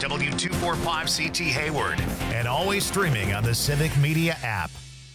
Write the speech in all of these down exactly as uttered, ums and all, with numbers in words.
W two forty-five C T Hayward, and always streaming on the Civic Media app.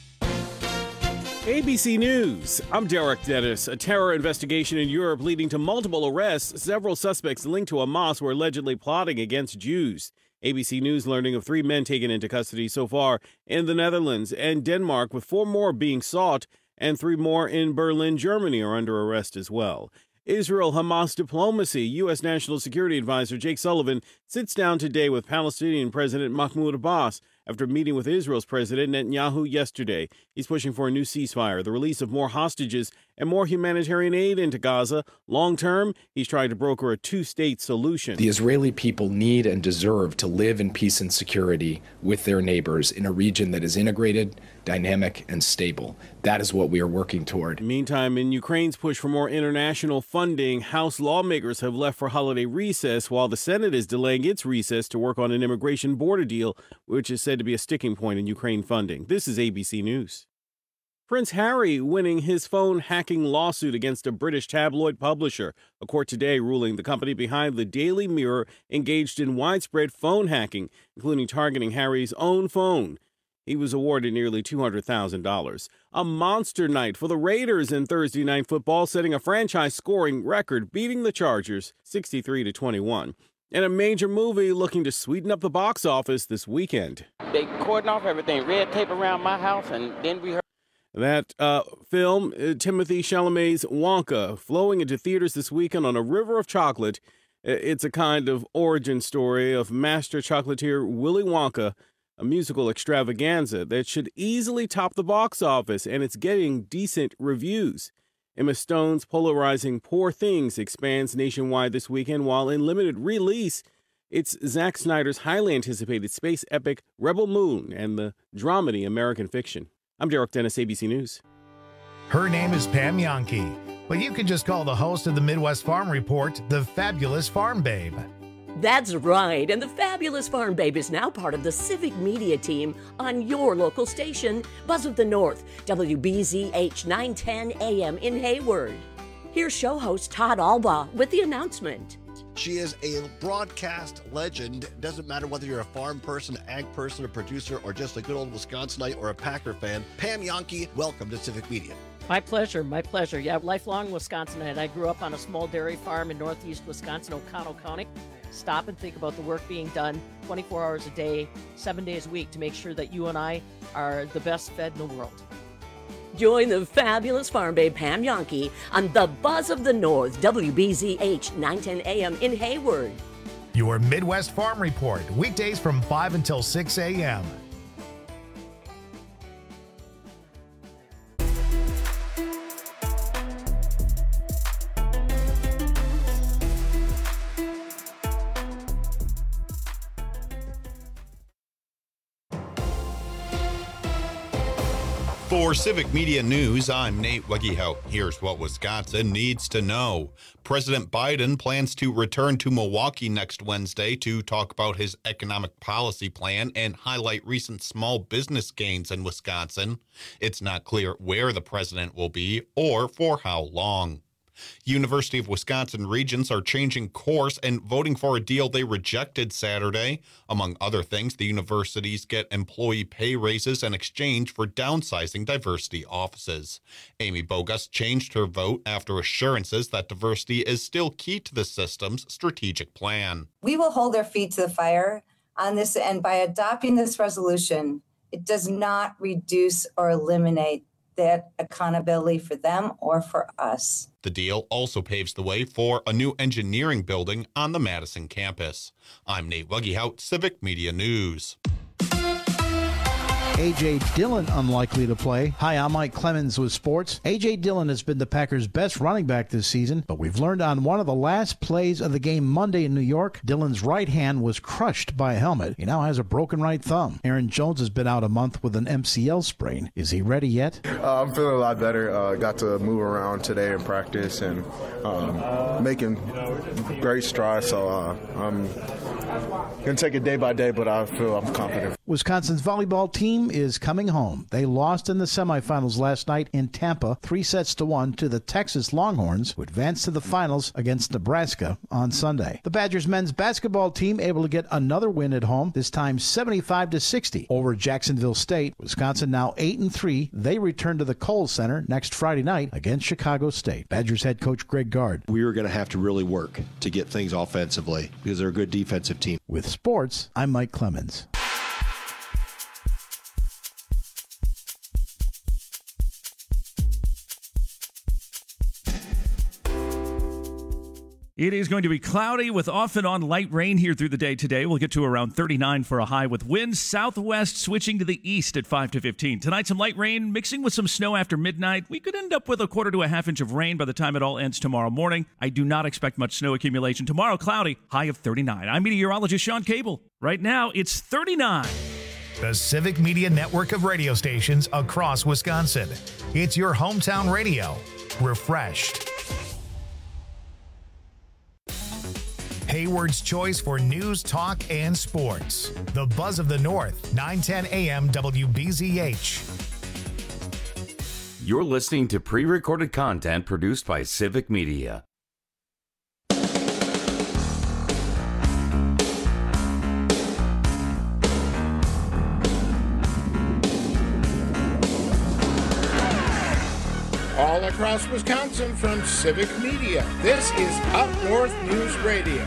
A B C News. I'm Derek Dennis. A terror investigation in Europe leading to multiple arrests. Several suspects linked to Hamas were allegedly plotting against Jews. A B C News learning of three men taken into custody so far in the Netherlands and Denmark, with four more being sought, and three more in Berlin, Germany are under arrest as well. Israel-Hamas diplomacy. U S. National Security Advisor Jake Sullivan sits down today with Palestinian President Mahmoud Abbas after meeting with Israel's President Netanyahu yesterday. He's pushing for a new ceasefire, the release of more hostages, and more humanitarian aid into Gaza. Long term, he's trying to broker a two-state solution. The Israeli people need and deserve to live in peace and security with their neighbors in a region that is integrated, dynamic, and stable. That is what we are working toward. Meantime, in Ukraine's push for more international funding, House lawmakers have left for holiday recess, while the Senate is delaying its recess to work on an immigration border deal, which is said to be a sticking point in Ukraine funding. This is A B C News. Prince Harry winning his phone hacking lawsuit against a British tabloid publisher. A court today ruling the company behind the Daily Mirror engaged in widespread phone hacking, including targeting Harry's own phone. He was awarded nearly two hundred thousand dollars. A monster night for the Raiders in Thursday Night Football, setting a franchise scoring record, beating the Chargers sixty-three to twenty-one. And a major movie looking to sweeten up the box office this weekend. They cordoned off everything, red tape around my house, and then we heard. That uh, film, uh, Timothée Chalamet's Wonka, flowing into theaters this weekend on a river of chocolate. It's a kind of origin story of master chocolatier Willy Wonka, a musical extravaganza that should easily top the box office, and it's getting decent reviews. Emma Stone's polarizing Poor Things expands nationwide this weekend, while in limited release, it's Zack Snyder's highly anticipated space epic Rebel Moon and the dramedy American Fiction. I'm Derek Dennis, A B C News. Her name is Pam Jahnke, but you can just call the host of the Midwest Farm Report the Fabulous Farm Babe. That's right, and the Fabulous Farm Babe is now part of the Civic Media team on your local station, Buzz of the North, W B Z H nine ten A M in Hayward. Here's show host Todd Albaugh with the announcement. She is a broadcast legend. It doesn't matter whether you're a farm person, ag person, a producer, or just a good old Wisconsinite or a Packer fan. Pam Jahnke, welcome to Civic Media. My pleasure, my pleasure. Yeah, lifelong Wisconsinite. I grew up on a small dairy farm in northeast Wisconsin, O'Connell County. Stop and think about the work being done twenty-four hours a day, seven days a week to make sure that you and I are the best fed in the world. Join the Fabulous Farm Babe Pam Jahnke on the Buzz of the North, W B Z H nine ten A M in Hayward. Your Midwest Farm Report, weekdays from five until six a.m. For Civic Media News, I'm Nate Wegehout. Here's what Wisconsin needs to know. President Biden plans to return to Milwaukee next Wednesday to talk about his economic policy plan and highlight recent small business gains in Wisconsin. It's not clear where the president will be or for how long. University of Wisconsin regents are changing course and voting for a deal they rejected Saturday. Among other things, the universities get employee pay raises in exchange for downsizing diversity offices. Amy Bogus changed her vote after assurances that diversity is still key to the system's strategic plan. We will hold our feet to the fire on this, and by adopting this resolution, it does not reduce or eliminate that accountability for them or for us. The deal also paves the way for a new engineering building on the Madison campus. I'm Nate Wegehout, Civic Media News. A J. Dillon unlikely to play. Hi, I'm Mike Clemens with sports. A J. Dillon has been the Packers' best running back this season, but we've learned on one of the last plays of the game Monday in New York, Dillon's right hand was crushed by a helmet. He now has a broken right thumb. Aaron Jones has been out a month with an M C L sprain. Is he ready yet? Uh, I'm feeling a lot better. Uh, got to move around today in practice and um, making great strides, so uh, I'm Going to take it day by day, but I feel I'm confident. Wisconsin's volleyball team is coming home. They lost in the semifinals last night in Tampa, three sets to one to the Texas Longhorns, who advanced to the finals against Nebraska on Sunday. The Badgers men's basketball team able to get another win at home, this time seventy-five to sixty over Jacksonville State. Wisconsin now eight and three. They return to the Kohl Center next Friday night against Chicago State. Badgers head coach Greg Gard. We are going to have to really work to get things offensively because they're a good defensive team. With sports, I'm Mike Clemens. It is going to be cloudy with off and on light rain here through the day today. We'll get to around thirty-nine for a high with winds southwest switching to the east at five to fifteen. Tonight, some light rain mixing with some snow after midnight. We could end up with a quarter to a half inch of rain by the time it all ends tomorrow morning. I do not expect much snow accumulation. Tomorrow, cloudy, high of thirty-nine. I'm meteorologist Sean Cable. Right now, it's thirty-nine. The Civic Media network of radio stations across Wisconsin. It's your hometown radio. Refreshed. Hayward's choice for news, talk, and sports. The Buzz of the North, nine ten A M W B Z H. You're listening to pre-recorded content produced by Civic Media. All across Wisconsin from Civic Media, this is Up North News Radio.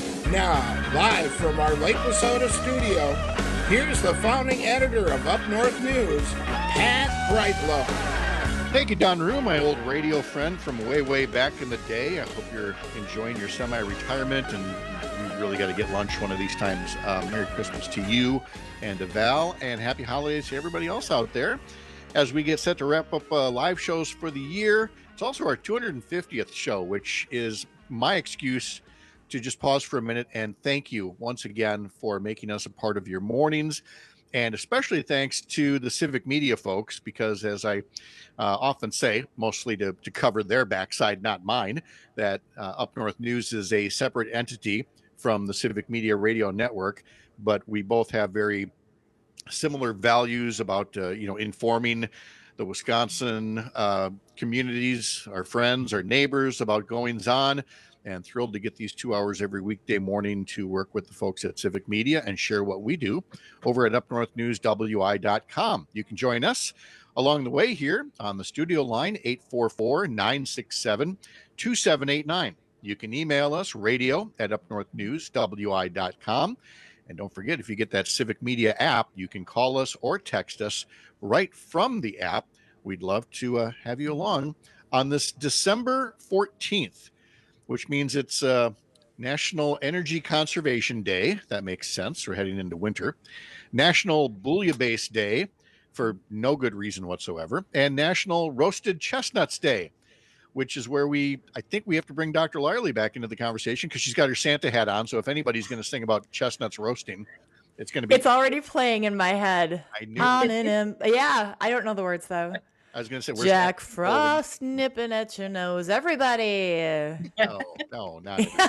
Now, live from our Lake Wissota studio, here's the founding editor of Up North News, Pat Brightlow. Thank you, Don Rue, my old radio friend from way, way back in the day. I hope you're enjoying your semi-retirement, and we really got to get lunch one of these times. Uh, Merry Christmas to you and to Val, and happy holidays to everybody else out there. As we get set to wrap up uh, live shows for the year, it's also our two hundred fiftieth show, which is my excuse to just pause for a minute and thank you once again for making us a part of your mornings. And especially thanks to the Civic Media folks, because as I uh, often say, mostly to, to cover their backside, not mine, that uh, Up North News is a separate entity from the Civic Media Radio Network, but we both have very similar values about, uh, you know, informing the Wisconsin uh, communities, our friends, our neighbors about goings on, and thrilled to get these two hours every weekday morning to work with the folks at Civic Media and share what we do over at up north news w i dot com. You can join us along the way here on the studio line, eight four four, nine six seven, two seven eight nine. You can email us, radio at up north news w i dot com. And don't forget, if you get that Civic Media app, you can call us or text us right from the app. We'd love to uh, have you along on this December fourteenth, which means it's uh, National Energy Conservation Day. That makes sense. We're heading into winter. National Bouillabaisse Day, for no good reason whatsoever. And National Roasted Chestnuts Day, which is where we, I think we have to bring Doctor Lyerly back into the conversation because she's got her Santa hat on. So if anybody's going to sing about chestnuts roasting, it's going to be. It's already playing in my head. I knew on and in. Yeah, I don't know the words though. I was going to say, where's Jack that? Frost oh, nipping at your nose, everybody. No, no, not everybody.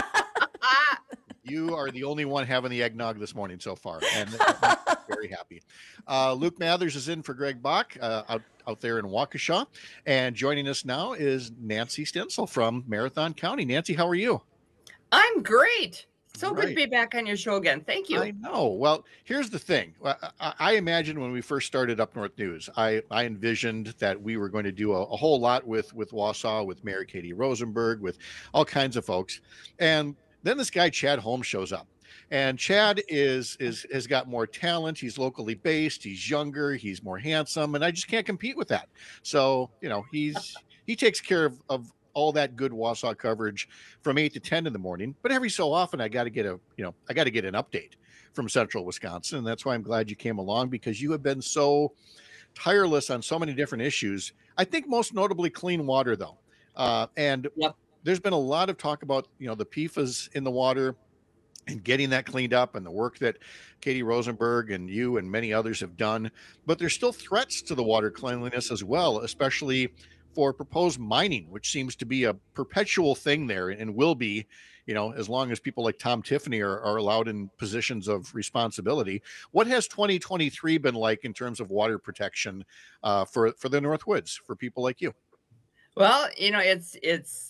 You are the only one having the eggnog this morning so far, and I'm very happy. Uh, Luke Mathers is in for Greg Bach uh, out, out there in Waukesha, and joining us now is Nancy Stensel from Marathon County. Nancy, how are you? I'm great. So Great. good to be back on your show again. Thank you. I know. Well, here's the thing. I, I imagine when we first started Up North News, I, I envisioned that we were going to do a, a whole lot with, with Wausau, with Mary Katie Rosenberg, with all kinds of folks. And then this guy, Chad Holmes, shows up. And Chad is is has got more talent. He's locally based. He's younger. He's more handsome. And I just can't compete with that. So, you know, he's he takes care of, of all that good Wausau coverage from eight to ten in the morning. But every so often, I got to get a, you know, I got to get an update from Central Wisconsin. And that's why I'm glad you came along, because you have been so tireless on so many different issues. I think most notably clean water, though. Uh, and yep. There's been a lot of talk about, you know, the P F A S in the water and getting that cleaned up, and the work that Katie Rosenberg and you and many others have done. But there's still threats to the water cleanliness as well, especially for proposed mining, which seems to be a perpetual thing there and will be, you know, as long as people like Tom Tiffany are, are allowed in positions of responsibility. What has twenty twenty-three been like in terms of water protection uh, for, for the Northwoods, for people like you? Well, you know, it's it's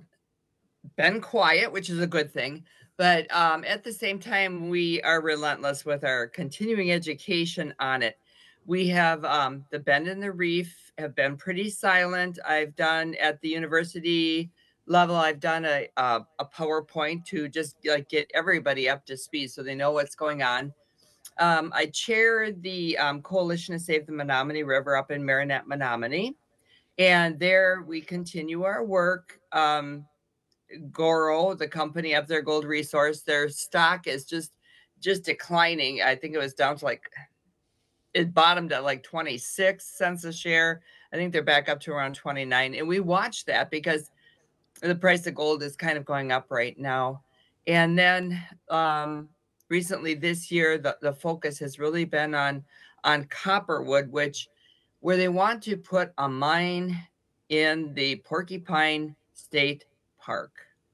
been quiet, which is a good thing. But um, at the same time, we are relentless with our continuing education on it. We have um, the Bend and the Reef have been pretty silent. I've done at the university level, I've done a, a, a PowerPoint to just like get everybody up to speed so they know what's going on. Um, I chair the um, Coalition to Save the Menominee River up in Marinette, Menominee. And there we continue our work. Um, Goro, the company up there, Gold Resource, their stock is just just declining. I think it was down to like, it bottomed at like twenty-six cents a share. I think they're back up to around twenty-nine. And we watch that because the price of gold is kind of going up right now. And then um, recently this year, the, the focus has really been on, on Copperwood, which where they want to put a mine in the Porcupine State Park,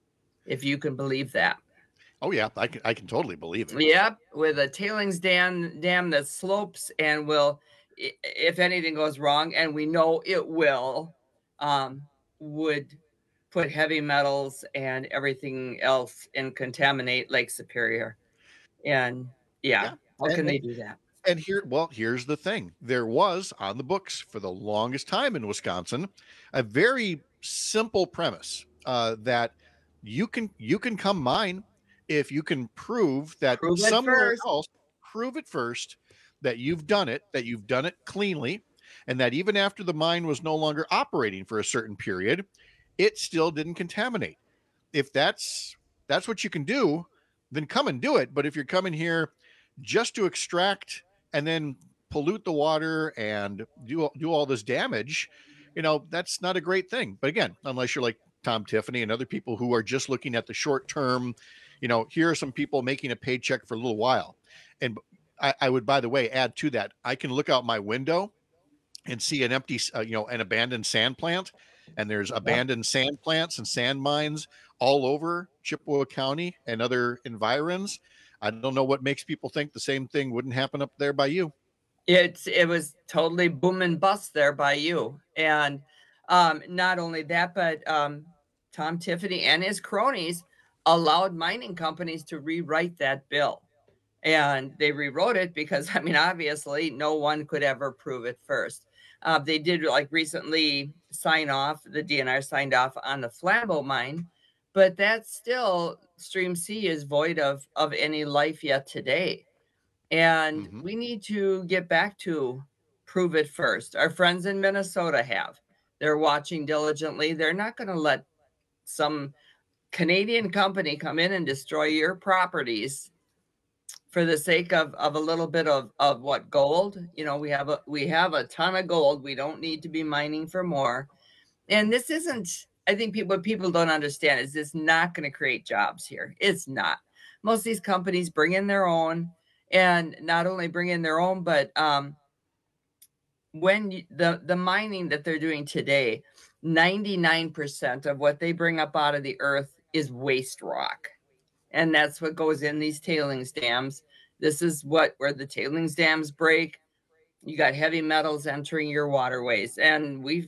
if you can believe that. Oh yeah, I can I can totally believe it. Yep, with a tailings dam dam that slopes and will, if anything goes wrong, and we know it will, um, would put heavy metals and everything else and contaminate Lake Superior. And yeah, yeah. how and, can they do that? And here, well, here's the thing. There was on the books for the longest time in Wisconsin a very simple premise uh, that you can you can come mine if you can prove that prove somewhere first. else, prove it first, that you've done it, that you've done it cleanly, and that even after the mine was no longer operating for a certain period, it still didn't contaminate. If that's that's what you can do, then come and do it. But if you're coming here just to extract and then pollute the water and do do all this damage, you know, that's not a great thing. But again, unless you're like Tom Tiffany and other people who are just looking at the short term, you know, here are some people making a paycheck for a little while. And I, I would, by the way, add to that, I can look out my window and see an empty, uh, you know, an abandoned sand plant. And there's abandoned sand plants and sand mines all over Chippewa County and other environs. I don't know what makes people think the same thing wouldn't happen up there by you. It's it was totally boom and bust there by you. And um, not only that, but um, Tom Tiffany and his cronies allowed mining companies to rewrite that bill. And they rewrote it because, I mean, obviously no one could ever prove it first. Uh, they did like recently sign off, the D N R signed off on the Flambeau mine, but that's still, Stream C is void of, of any life yet today. And mm-hmm. we need to get back to prove it first. Our friends in Minnesota have. They're watching diligently. They're not going to let some Canadian company come in and destroy your properties for the sake of, of a little bit of, of what gold. You know, we have a we have a ton of gold. We don't need to be mining for more. And this isn't, I think people, what people don't understand is this not going to create jobs here. It's not. Most of these companies bring in their own, and not only bring in their own, but um, when you, the, the mining that they're doing today, ninety-nine percent of what they bring up out of the earth is waste rock. And that's what goes in these tailings dams. This is what, where the tailings dams break. You got heavy metals entering your waterways. And we've,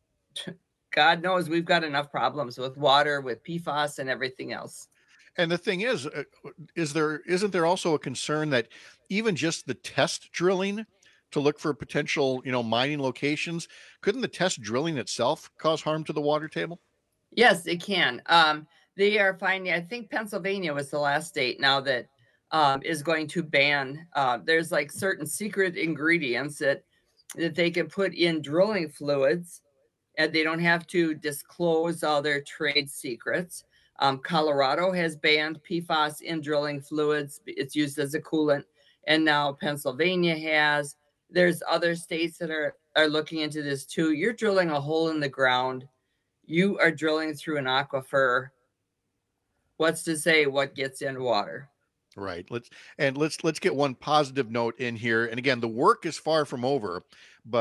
God knows we've got enough problems with water, with P FAS and everything else. And the thing is, is there, isn't there also a concern that even just the test drilling to look for potential, you know, mining locations, couldn't the test drilling itself cause harm to the water table? Yes, it can. Um, They are finding, I think Pennsylvania was the last state now that um, is going to ban. Uh, there's like certain secret ingredients that that they can put in drilling fluids, and they don't have to disclose all their trade secrets. Um, Colorado has banned P FAS in drilling fluids. It's used as a coolant. And now Pennsylvania has. There's other states that are, are looking into this too. You're drilling a hole in the ground. You are drilling through an aquifer. What's to say what gets in water? Right. Let's and let's let's get one positive note in here. And again, the work is far from over, but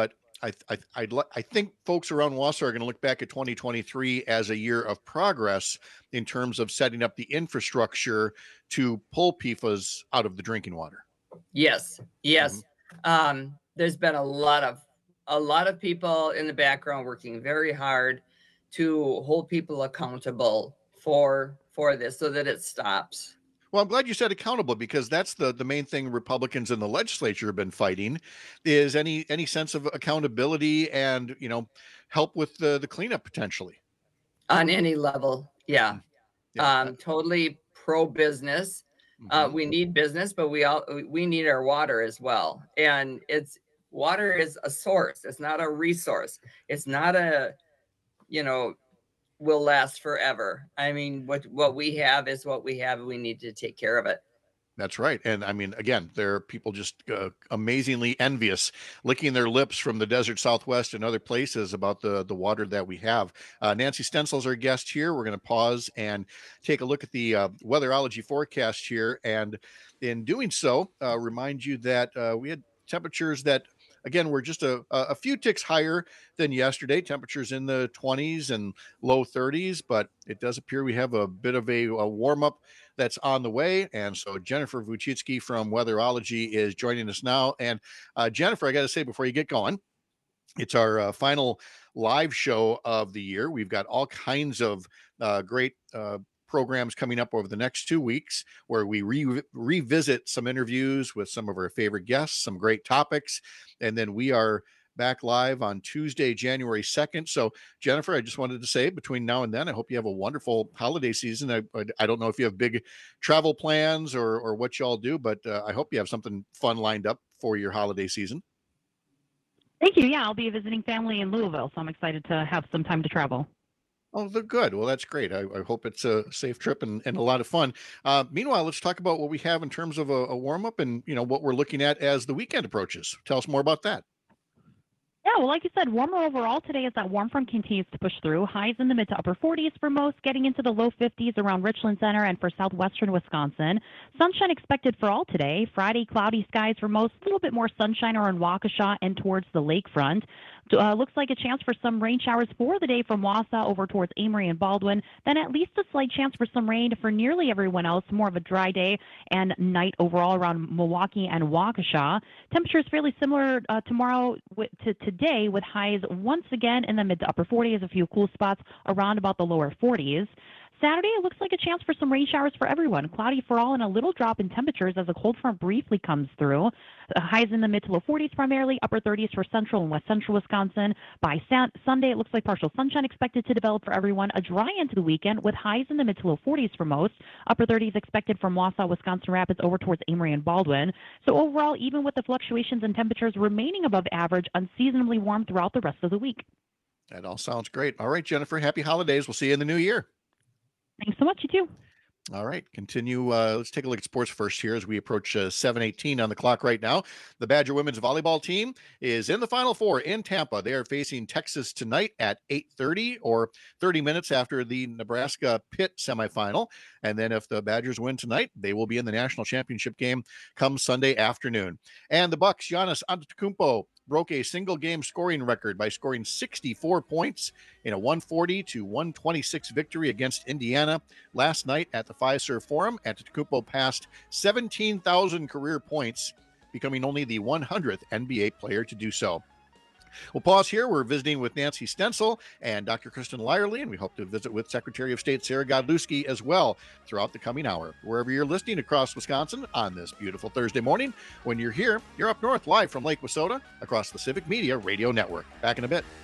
I I I'd, I think folks around Wausau are going to look back at twenty twenty-three as a year of progress in terms of setting up the infrastructure to pull P F A S out of the drinking water. Yes, yes. Mm-hmm. Um, there's been a lot of a lot of people in the background working very hard to hold people accountable for for this so that it stops. Well, I'm glad you said accountable, because that's the, the main thing Republicans in the legislature have been fighting, is any any sense of accountability and, you know, help with the, the cleanup potentially. On any level. Yeah. yeah. Um, totally pro-business. Mm-hmm. Uh, we need business, but we all we need our water as well. And it's water is a source. It's not a resource. It's not a, you know, will last forever. I mean, what what we have is what we have, and we need to take care of it. That's right. And I mean, again, there are people just uh, amazingly envious, licking their lips from the desert Southwest and other places about the, the water that we have. Uh, Nancy Stencil is our guest here. We're going to pause and take a look at the uh, weatherology forecast here. And in doing so, uh, remind you that uh, we had temperatures that, again, we're just a, a few ticks higher than yesterday. Temperatures in the twenties and low thirties, but it does appear we have a bit of a, a warm-up that's on the way. And so Jennifer Vuchitsky from Weatherology is joining us now. And uh, Jennifer, I got to say, before you get going, it's our uh, final live show of the year. We've got all kinds of uh, great uh, programs coming up over the next two weeks where we re- revisit some interviews with some of our favorite guests, some great topics. And then we are back live on Tuesday, January second. So Jennifer, I just wanted to say, between now and then, I hope you have a wonderful holiday season. I, I don't know if you have big travel plans or, or what y'all do, but uh, I hope you have something fun lined up for your holiday season. Thank you. Yeah, I'll be visiting family in Louisville, so I'm excited to have some time to travel. Oh, they're good. Well, that's great. I, I hope it's a safe trip and, and a lot of fun. Uh, meanwhile, let's talk about what we have in terms of a, a warm-up and, you know, what we're looking at as the weekend approaches. Tell us more about that. Yeah, well, like you said, warmer overall today as that warm front continues to push through. Highs in the mid to upper forties for most, getting into the low fifties around Richland Center and for southwestern Wisconsin. Sunshine expected for all today. Friday, cloudy skies for most, a little bit more sunshine around Waukesha and towards the lakefront. Uh, looks like a chance for some rain showers for the day from Wausau over towards Amory and Baldwin. Then at least a slight chance for some rain for nearly everyone else. More of a dry day and night overall around Milwaukee and Waukesha. Temperatures fairly similar uh, tomorrow w- to today, with highs once again in the mid to upper forties. A few cool spots around about the lower forties. Saturday, it looks like a chance for some rain showers for everyone. Cloudy for all and a little drop in temperatures as a cold front briefly comes through. The highs in the mid to low forties primarily, upper thirties for central and west central Wisconsin. By San- Sunday, it looks like partial sunshine expected to develop for everyone. A dry end to the weekend with highs in the mid to low forties for most. Upper thirties expected from Wausau, Wisconsin Rapids over towards Amory and Baldwin. So overall, even with the fluctuations in temperatures remaining above average, unseasonably warm throughout the rest of the week. That all sounds great. All right, Jennifer, happy holidays. We'll see you in the new year. Thanks so much. You too. All right, continue. Uh, let's take a look at sports first here as we approach uh, seven eighteen on the clock right now. The Badger women's volleyball team is in the Final Four in Tampa. They are facing Texas tonight at eight thirty, or thirty minutes after the Nebraska-Pitt semifinal. And then if the Badgers win tonight, they will be in the national championship game come Sunday afternoon. And the Bucks, Giannis Antetokounmpo, broke a single game scoring record by scoring sixty-four points in a one forty to one twenty-six victory against Indiana last night at the Fiserv Forum. Antetokounmpo passed seventeen thousand career points, becoming only the one hundredth N B A player to do so. We'll pause here. We're visiting with Nancy Stencil and Doctor Kristen Lyerly, and we hope to visit with Secretary of State Sarah Godlewski as well throughout the coming hour. Wherever you're listening across Wisconsin on this beautiful Thursday morning, when you're here, you're up north live from Lake Wissota across the Civic Media Radio Network. Back in a bit.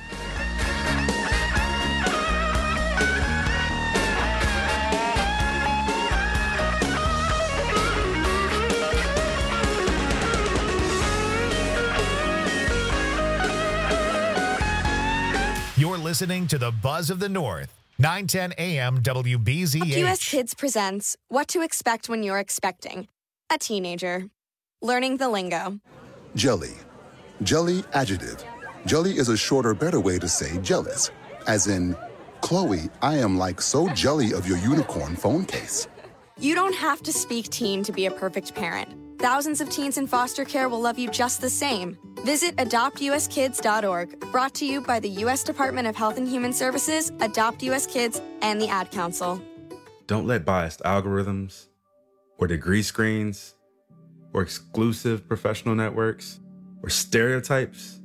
You're listening to the Buzz of the North, nine ten A M W B Z H. U S Kids presents What to Expect When You're Expecting a Teenager. Learning the lingo. Jelly. Jelly adjective. Jelly is a shorter, better way to say jealous. As in, Chloe, I am like so jelly of your unicorn phone case. You don't have to speak teen to be a perfect parent. thousands of teens in foster care will love you just the same. Visit adopt u s kids dot org, brought to you by the U S Department of Health and Human Services, Adopt U S Kids, and the Ad Council. Don't let biased algorithms or degree screens or exclusive professional networks or stereotypes.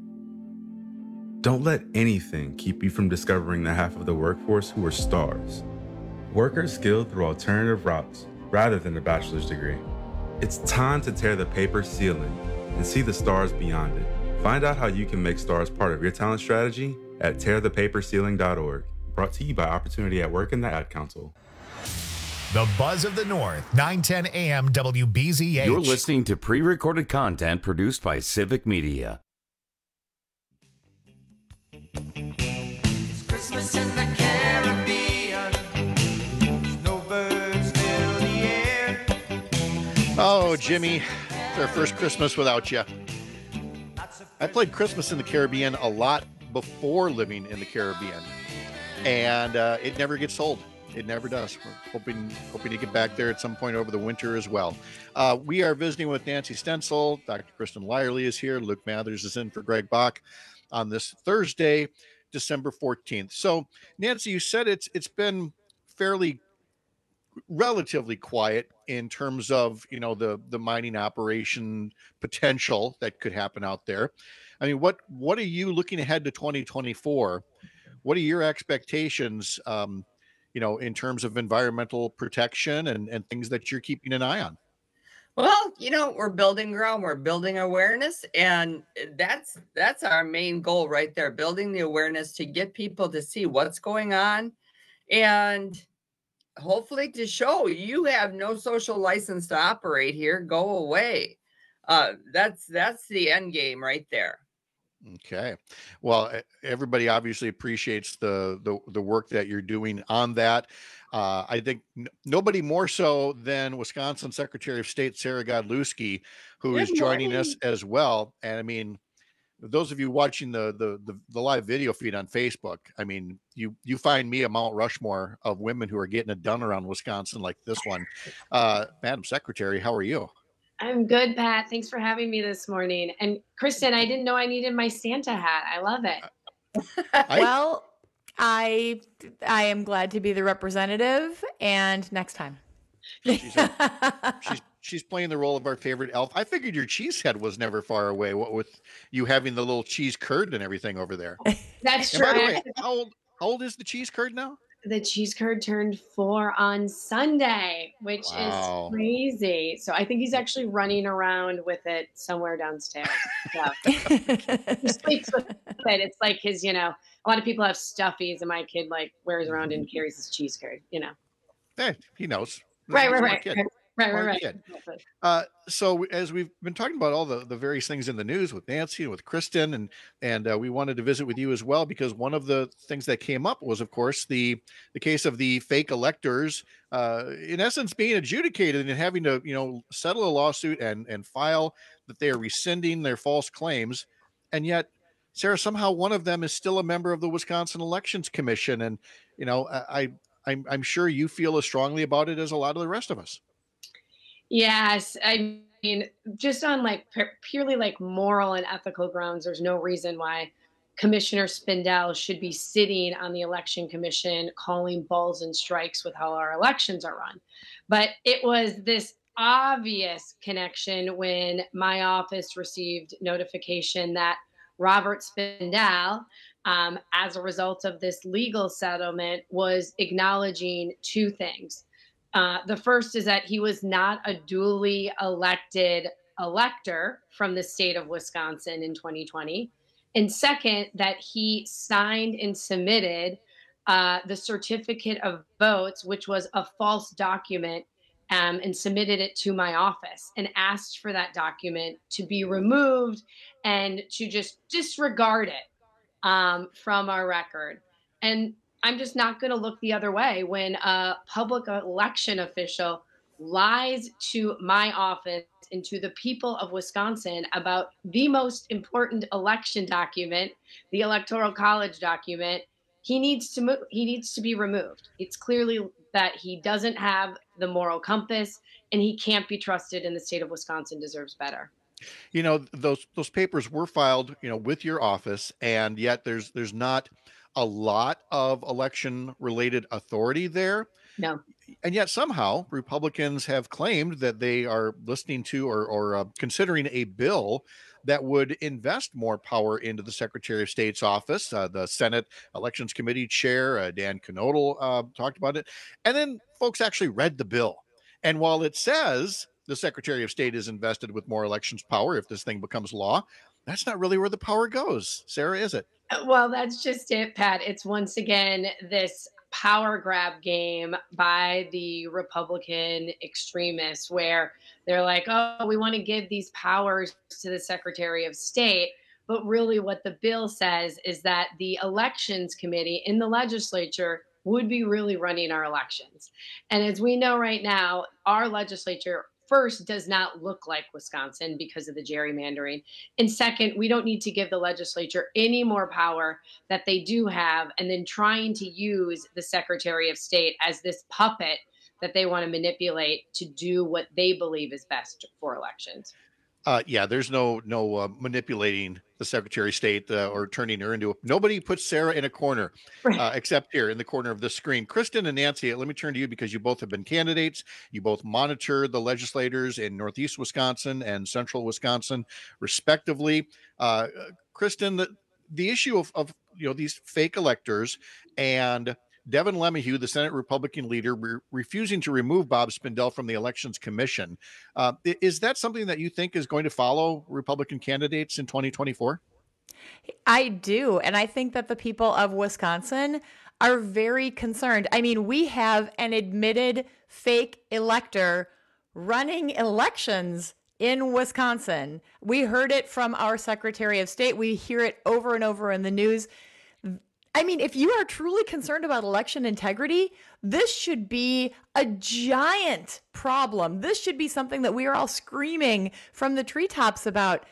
Don't let anything keep you from discovering the half of the workforce who are stars. Workers skilled through alternative routes rather than a bachelor's degree. It's time to tear the paper ceiling and see the stars beyond it. Find out how you can make stars part of your talent strategy at tear the paper ceiling dot org. Brought to you by Opportunity at Work and the Ad Council. The Buzz of the North, nine ten A M W B Z H. You're listening to pre-recorded content produced by Civic Media. It's Christmas in the Caribbean. Snowbirds fill the air. Oh, Jimmy, it's our first Christmas without you. I played Christmas in the Caribbean a lot before living in the Caribbean, and uh, it never gets old. It never does. We're hoping hoping to get back there at some point over the winter as well. Uh, we are visiting with Nancy Stenzel. Doctor Kristen Lyerly is here. Luke Mathers is in for Greg Bach on this Thursday, December fourteenth. So, Nancy, you said it's it's been fairly relatively quiet in terms of, you know, the the mining operation potential that could happen out there. I mean, what what are you looking ahead to twenty twenty-four? What are your expectations, um, you know, in terms of environmental protection and, and things that you're keeping an eye on? Well, you know, we're building ground, we're building awareness, and that's that's our main goal right there, building the awareness to get people to see what's going on and hopefully to show you have no social license to operate here, go away. Uh, that's that's the end game right there. Okay. Well, everybody obviously appreciates the the, the work that you're doing on that. Uh, I think n- nobody more so than Wisconsin Secretary of State Sarah Godlewski, who Good is joining us morning. as well. And I mean, those of you watching the, the the the live video feed on Facebook, I mean, you you find me a Mount Rushmore of women who are getting it done around Wisconsin like this one. Uh, Madam Secretary, how are you? I'm good, Pat. Thanks for having me this morning. And Kristen, I didn't know I needed my Santa hat. I love it. Well, I I am glad to be the representative, and next time. She's, a, she's she's playing the role of our favorite elf. I figured your cheese head was never far away. What with you having the little cheese curd and everything over there. That's And true. by the I way, actually- how old how old is the cheese curd now? the cheese curd turned four on Sunday, which Wow. is crazy. So I think he's actually running around with it somewhere downstairs. So he sleeps with it. It's like his, you know, a lot of people have stuffies, and my kid like wears around and carries his cheese curd, you know. Hey, he knows. Right, right, Smart right, kid. right, right, Smart right, kid. right. Uh, so as we've been talking about all the, the various things in the news with Nancy and with Kristen, and and uh, we wanted to visit with you as well, because one of the things that came up was, of course, the the case of the fake electors, uh, in essence, being adjudicated and having to, you know, settle a lawsuit and and file that they are rescinding their false claims, and yet, Sarah, somehow one of them is still a member of the Wisconsin Elections Commission, and you know, I, I I'm I'm sure you feel as strongly about it as a lot of the rest of us. Yes, I mean, just on like pu- purely like moral and ethical grounds, there's no reason why Commissioner Spindell should be sitting on the election commission calling balls and strikes with how our elections are run. But it was this obvious connection when my office received notification that Robert Spindell, um, as a result of this legal settlement, was acknowledging two things. Uh, the first is that he was not a duly elected elector from the state of Wisconsin in twenty twenty. And second, that he signed and submitted uh, the certificate of votes, which was a false document, um, and submitted it to my office and asked for that document to be removed and to just disregard it um, from our record. And I'm just not going to look the other way when a public election official lies to my office and to the people of Wisconsin about the most important election document, the Electoral College document. He needs to move, he needs to be removed. It's clearly that he doesn't have the moral compass, and he can't be trusted, and the state of Wisconsin deserves better. You know, those those papers were filed, you know, with your office, and yet there's there's not a lot of election related authority there. No. And yet somehow Republicans have claimed that they are listening to or, or uh, considering a bill that would invest more power into the Secretary of State's office. Uh, the Senate Elections Committee Chair, uh, Dan Knodel, uh, talked about it. And then folks actually read the bill. And while it says the Secretary of State is invested with more elections power if this thing becomes law, that's not really where the power goes. Sarah, is it? Well, that's just it, Pat. It's once again this power grab game by the Republican extremists where they're like, oh, we want to give these powers to the Secretary of State. But really what the bill says is that the elections committee in the legislature would be really running our elections. And as we know right now, our legislature first does not look like Wisconsin because of the gerrymandering. And second, we don't need to give the legislature any more power that they do have, and then trying to use the Secretary of State as this puppet that they want to manipulate to do what they believe is best for elections. Uh, yeah, there's no no uh, manipulating the Secretary of State uh, or turning her into a, nobody puts Sarah in a corner uh, except here in the corner of the screen. Kristen and Nancy, let me turn to you because you both have been candidates. You both monitor the legislators in Northeast Wisconsin and Central Wisconsin, respectively. Uh, Kristen, the, the issue of, of you know these fake electors and Devin LeMahieu, the Senate Republican leader, re- refusing to remove Bob Spindell from the Elections Commission. Uh, is that something that you think is going to follow Republican candidates in twenty twenty-four? I do. And I think that the people of Wisconsin are very concerned. I mean, we have an admitted fake elector running elections in Wisconsin. We heard it from our Secretary of State. We hear it over and over in the news. I mean, if you are truly concerned about election integrity, this should be a giant problem. This should be something that we are all screaming from the treetops about.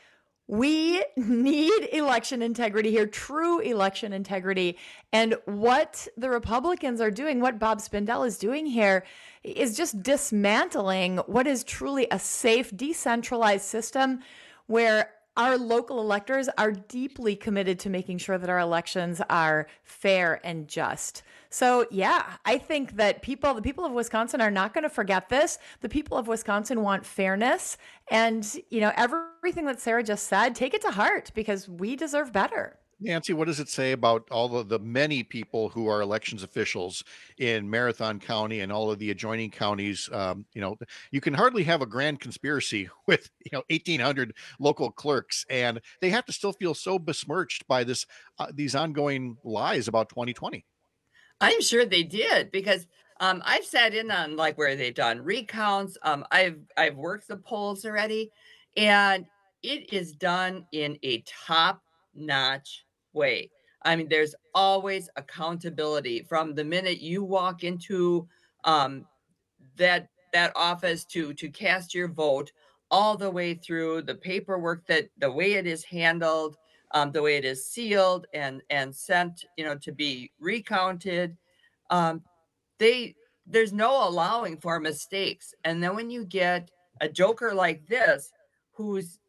We need election integrity here, true election integrity. And what the Republicans are doing, what Bob Spindell is doing here, is just dismantling what is truly a safe, decentralized system where our local electors are deeply committed to making sure that our elections are fair and just. So, yeah, I think that people, the people of Wisconsin are not going to forget this. The people of Wisconsin want fairness. And, you know, everything that Sarah just said, take it to heart because we deserve better. Nancy, what does it say about all of the many people who are elections officials in Marathon County and all of the adjoining counties? Um, you know, you can hardly have a grand conspiracy with, you know, eighteen hundred local clerks, and they have to still feel so besmirched by this, uh, these ongoing lies about twenty twenty. I'm sure they did because um, I've sat in on like where they've done recounts. Um, I've I've worked the polls already, and it is done in a top-notch way. I mean, there's always accountability from the minute you walk into um, that that office to to cast your vote, all the way through the paperwork, that the way it is handled, um, the way it is sealed and and sent, you know, to be recounted. Um, they there's no allowing for mistakes. And then when you get a joker like this, who's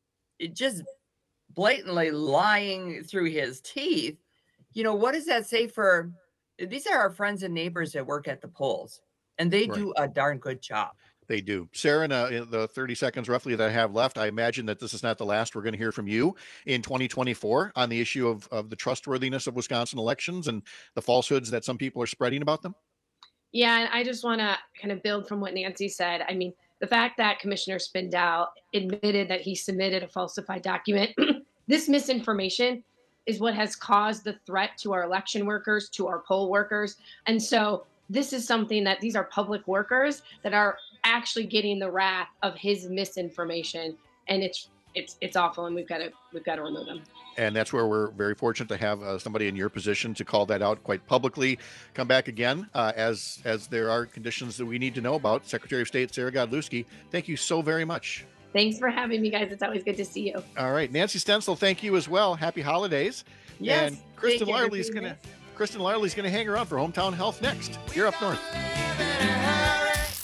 it just blatantly lying through his teeth, you know, what does that say for, these are our friends and neighbors that work at the polls, and they Right. do a darn good job. They do. Sarah, in, uh, in the thirty seconds roughly that I have left, I imagine that this is not the last we're going to hear from you in twenty twenty-four on the issue of, of the trustworthiness of Wisconsin elections and the falsehoods that some people are spreading about them. Yeah, and I just want to kind of build from what Nancy said. I mean, the fact that Commissioner Spindell admitted that he submitted a falsified document, this misinformation is what has caused the threat to our election workers, to our poll workers. And so this is something that these are public workers that are actually getting the wrath of his misinformation. And it's it's it's awful, and we've got to we've got to remove him. And that's where we're very fortunate to have uh, somebody in your position to call that out quite publicly. Come back again uh, as as there are conditions that we need to know about. Secretary of State Sarah Godlewski, thank you so very much. Thanks for having me, guys. It's always good to see you. All right, Nancy Stencil, thank you as well. Happy holidays. Yes, And Kristen thank you for Larley's being gonna here. Kristen Larley's gonna hang around for Hometown Health next. You're up north.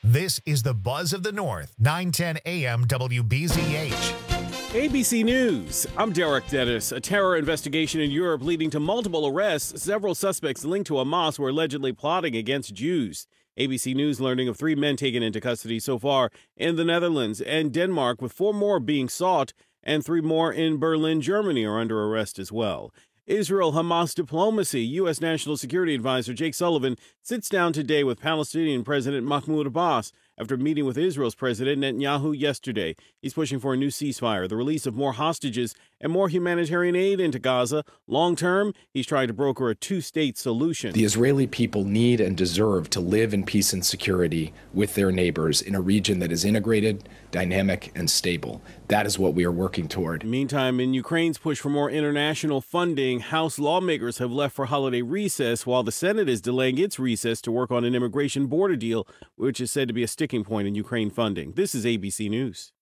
This is the Buzz of the North, nine ten A M W B Z H. A B C News. I'm Derek Dennis. A terror investigation in Europe leading to multiple arrests. Several suspects linked to Hamas were allegedly plotting against Jews. A B C News learning of three men taken into custody so far in the Netherlands and Denmark, with four more being sought, and three more in Berlin, Germany are under arrest as well. Israel-Hamas diplomacy. U S. National Security Advisor Jake Sullivan sits down today with Palestinian President Mahmoud Abbas after meeting with Israel's President Netanyahu yesterday. He's pushing for a new ceasefire, the release of more hostages, and more humanitarian aid into Gaza. Long term, he's trying to broker a two-state solution. The Israeli people need and deserve to live in peace and security with their neighbors in a region that is integrated, dynamic, and stable. That is what we are working toward. Meantime, in Ukraine's push for more international funding, House lawmakers have left for holiday recess, while the Senate is delaying its recess to work on an immigration border deal, which is said to be a sticking point in Ukraine funding. This is A B C News.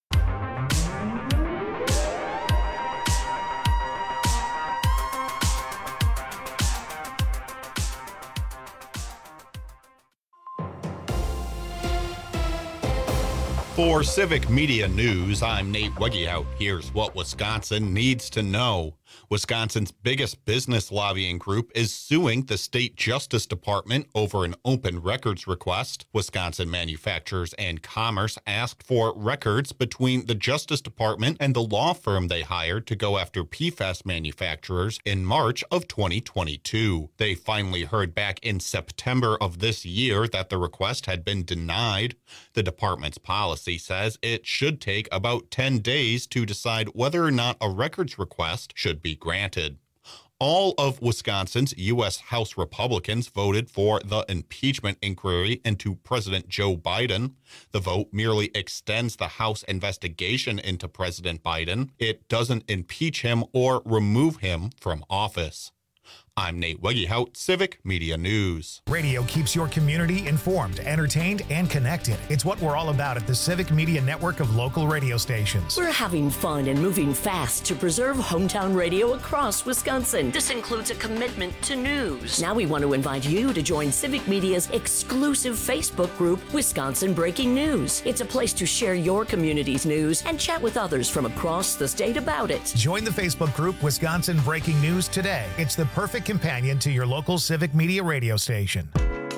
For Civic Media News, I'm Nate Wegehout. Here's what Wisconsin needs to know. Wisconsin's biggest business lobbying group is suing the state Justice Department over an open records request. Wisconsin Manufacturers and Commerce asked for records between the Justice Department and the law firm they hired to go after P FAS manufacturers in March of twenty twenty-two. They finally heard back in September of this year that the request had been denied. The department's policy says it should take about ten days to decide whether or not a records request should be granted. All of Wisconsin's U S. House Republicans voted for the impeachment inquiry into President Joe Biden. The vote merely extends the House investigation into President Biden. It doesn't impeach him or remove him from office. I'm Nate Wegehout, Civic Media News. Radio keeps your community informed, entertained, and connected. It's what we're all about at the Civic Media network of local radio stations. We're having fun and moving fast to preserve hometown radio across Wisconsin. This includes a commitment to news. Now we want to invite you to join Civic Media's exclusive Facebook group, Wisconsin Breaking News. It's a place to share your community's news and chat with others from across the state about it. Join the Facebook group Wisconsin Breaking News today. It's the perfect companion to your local Civic Media radio station.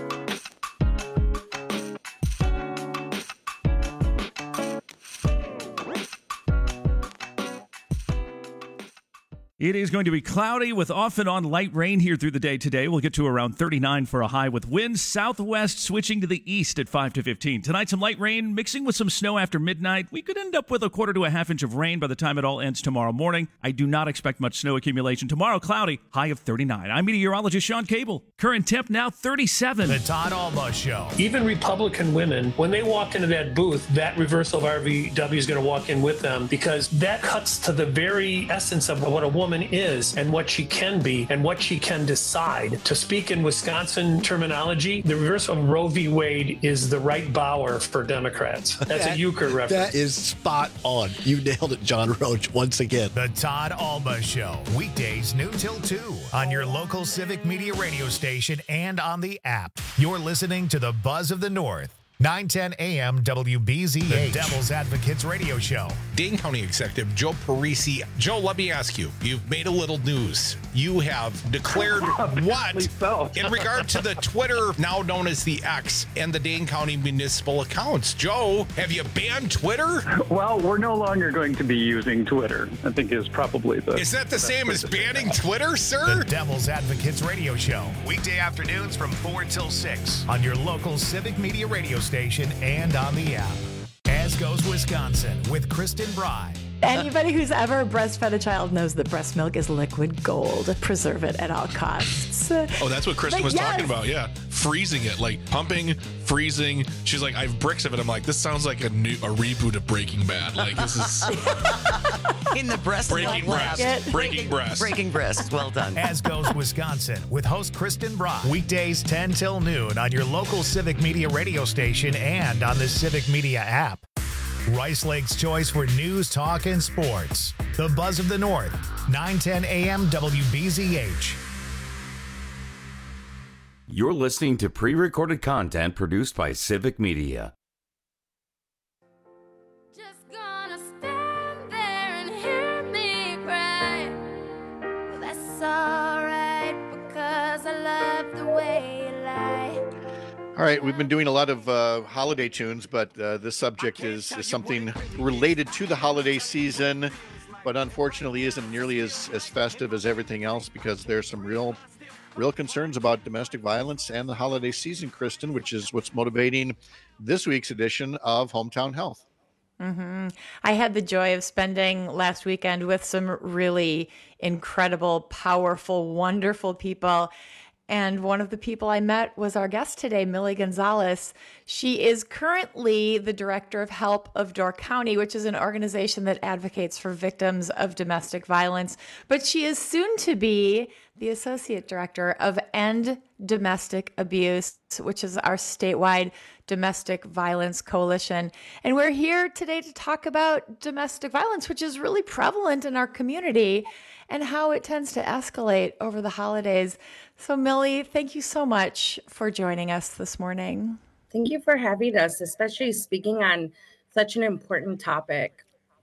It is going to be cloudy with off and on light rain here through the day today. We'll get to around thirty-nine for a high, with winds southwest switching to the east at five to fifteen. Tonight, some light rain mixing with some snow after midnight. We could end up with a quarter to a half inch of rain by the time it all ends tomorrow morning. I do not expect much snow accumulation. Tomorrow, cloudy, high of thirty-nine. I'm meteorologist Sean Cable. Current temp now thirty-seven. The Todd Alba Show. Even Republican women, when they walk into that booth, that reversal of R V W is going to walk in with them, because that cuts to the very essence of what a woman is and what she can be and what she can decide. To speak in Wisconsin terminology, the reverse of Roe v. Wade is the right bower for Democrats. That's that, a euchre reference. That is spot on. You nailed it, John Roach, once again. The Todd Alba Show, weekdays noon till two on your local Civic Media radio station and on the app. You're listening to the Buzz of the North. nine ten A M W B Z H, the Devil's Advocates radio show. Dane County Executive Joe Parisi. Joe, let me ask you, you've made a little news. You have declared what so. in regard to the Twitter, now known as the X, and the Dane County municipal accounts. Joe, have you banned Twitter? Well, we're no longer going to be using Twitter, I think is probably the... Is that the same as banning Twitter, sir? The Devil's Advocates radio show, weekday afternoons from four till six on your local Civic Media radio station and on the app. As Goes Wisconsin with Kristen Bry. Anybody who's ever breastfed a child knows that breast milk is liquid gold. Preserve it at all costs. Oh, that's what Kristen But was yes. talking about. Yeah, freezing it, like pumping, freezing. She's like, I have bricks of it. I'm like, this sounds like a new a reboot of Breaking Bad. Like this is in the breast breaking milk breast, lab. breaking, breaking breast, breaking breast. Well done. As Goes Wisconsin with host Kristen Bry. Weekdays ten till noon on your local Civic Media radio station and on the Civic Media app. Rice Lake's choice for news, talk, and sports. The Buzz of the North, nine ten A M W B Z H. You're listening to pre-recorded content produced by Civic Media. Just gonna stand there and hear me cry. Well, that's alright, because I love the way you lie. All right, we've been doing a lot of uh, holiday tunes, but uh, this subject is, is something related to the holiday season, but unfortunately isn't nearly as, as festive as everything else, because there's some real real concerns about domestic violence and the holiday season, Kristen, which is what's motivating this week's edition of Hometown Health. Mm-hmm. I had the joy of spending last weekend with some really incredible, powerful, wonderful people. And one of the people I met was our guest today, Millie Gonzalez. She is currently the director of HELP of Door County, which is an organization that advocates for victims of domestic violence. But she is soon to be the associate director of End Domestic Abuse, which is our statewide domestic violence coalition. And we're here today to talk about domestic violence, which is really prevalent in our community, and how it tends to escalate over the holidays. So Millie, thank you so much for joining us this morning. Thank you for having us, especially speaking on such an important topic.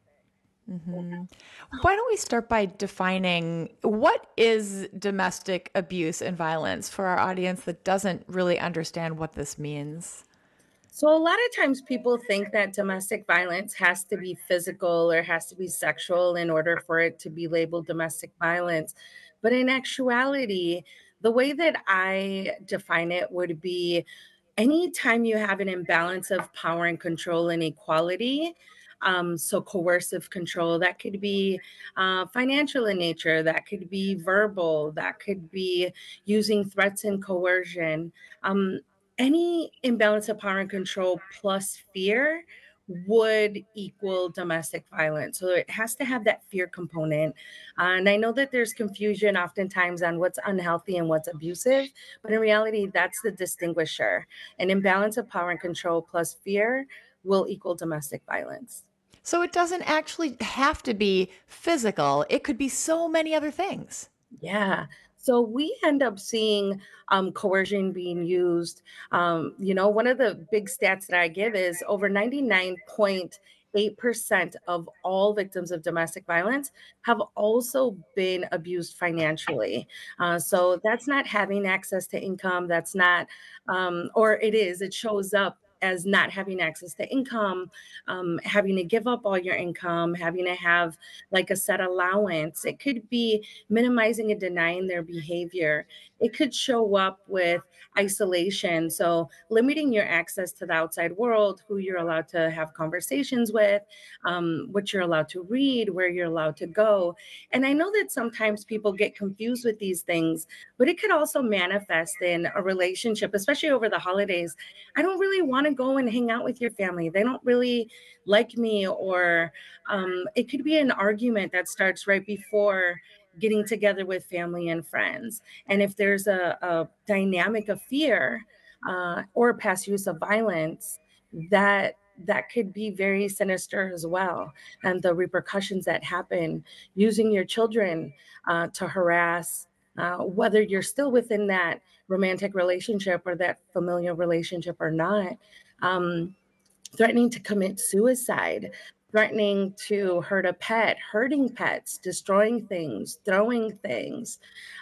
Mm-hmm. Why don't we start by defining what is domestic abuse and violence for our audience that doesn't really understand what this means? So a lot of times people think that domestic violence has to be physical or has to be sexual in order for it to be labeled domestic violence. But in actuality, the way that I define it would be anytime you have an imbalance of power and control and equality. Um, so coercive control, that could be uh, financial in nature, that could be verbal, that could be using threats and coercion. Um, any imbalance of power and control plus fear would equal domestic violence. So it has to have that fear component. Uh, and I know that there's confusion oftentimes on what's unhealthy and what's abusive, but in reality, that's the distinguisher. An imbalance of power and control plus fear will equal domestic violence. So it doesn't actually have to be physical. It could be so many other things. Yeah. So we end up seeing um, coercion being used. Um, you know, one of the big stats that I give is over ninety-nine point eight percent of all victims of domestic violence have also been abused financially. Uh, so that's not having access to income. That's not, um, or it is, it shows up as not having access to income, um, having to give up all your income, having to have like a set allowance. It could be minimizing and denying their behavior. It could show up with isolation. So limiting your access to the outside world, who you're allowed to have conversations with, um, what you're allowed to read, where you're allowed to go. And I know that sometimes people get confused with these things, but it could also manifest in a relationship, especially over the holidays. I don't really want to go and hang out with your family. They don't really like me, or um, it could be an argument that starts right before getting together with family and friends. And if there's a, a dynamic of fear uh, or past use of violence, that that could be very sinister as well. And the repercussions that happen using your children uh, to harass, uh, whether you're still within that romantic relationship or that familial relationship or not, um, threatening to commit suicide, threatening to hurt a pet, hurting pets, destroying things, throwing things,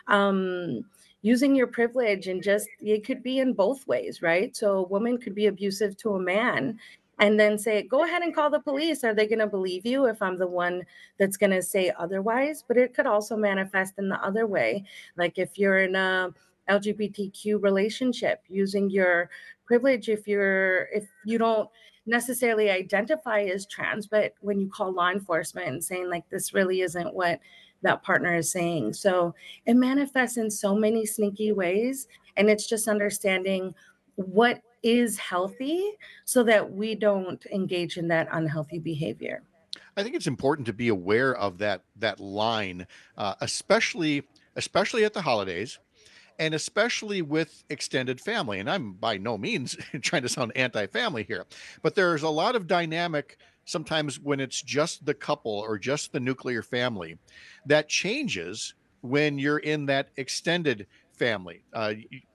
um, using your privilege, and just, it could be in both ways, right? So a woman could be abusive to a man and then say, go ahead and call the police. Are they going to believe you if I'm the one that's going to say otherwise? But it could also manifest in the other way. Like if you're in a L G B T Q relationship, using your privilege, if you're, if you don't necessarily identify as trans, but when you call law enforcement and saying like, this really isn't what that partner is saying. So it manifests in so many sneaky ways. And it's just understanding what is healthy so that we don't engage in that unhealthy behavior. I think it's important to be aware of that that line, uh, especially especially at the holidays, and especially with extended family. And I'm by no means trying to sound anti-family here, but there's a lot of dynamic sometimes when it's just the couple or just the nuclear family that changes when you're in that extended family. Uh,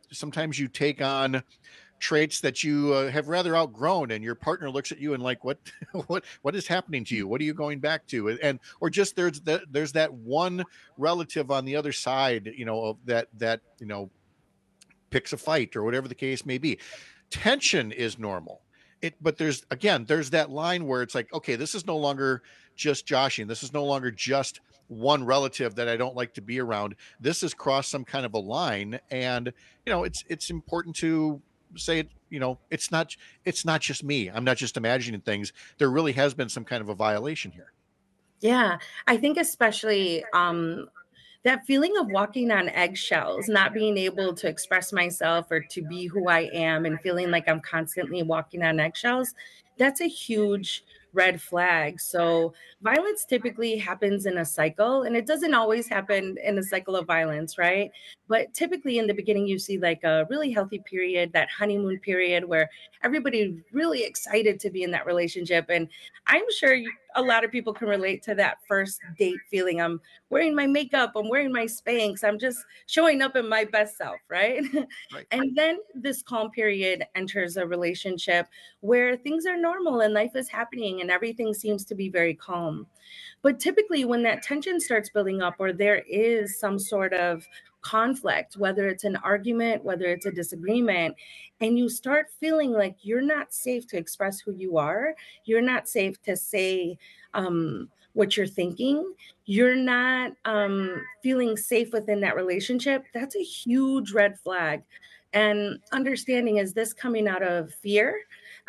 sometimes you take on traits that you uh, have rather outgrown, and your partner looks at you and like, what, what, what is happening to you? What are you going back to? And, and or just there's that there's that one relative on the other side, you know, of that that you know picks a fight or whatever the case may be. Tension is normal. It, but there's again, there's that line where it's like, okay, this is no longer just joshing. This is no longer just one relative that I don't like to be around. This has crossed some kind of a line, and you know, it's it's important to say it, you know, it's not it's not just me. I'm not just imagining things. There really has been some kind of a violation here. Yeah, I think especially um, that feeling of walking on eggshells, not being able to express myself or to be who I am, and feeling like I'm constantly walking on eggshells, that's a huge red flag. So violence typically happens in a cycle, and it doesn't always happen in a cycle of violence, right? But typically in the beginning, you see like a really healthy period, that honeymoon period where everybody's really excited to be in that relationship. And I'm sure you, a lot of people can relate to that first date feeling. I'm wearing my makeup, I'm wearing my Spanx, I'm just showing up in my best self, right? Right. And then this calm period enters a relationship where things are normal and life is happening and everything seems to be very calm. But typically, when that tension starts building up, or there is some sort of conflict, whether it's an argument, whether it's a disagreement, and you start feeling like you're not safe to express who you are, you're not safe to say um, what you're thinking, you're not um, feeling safe within that relationship, that's a huge red flag. And understanding, is this coming out of fear,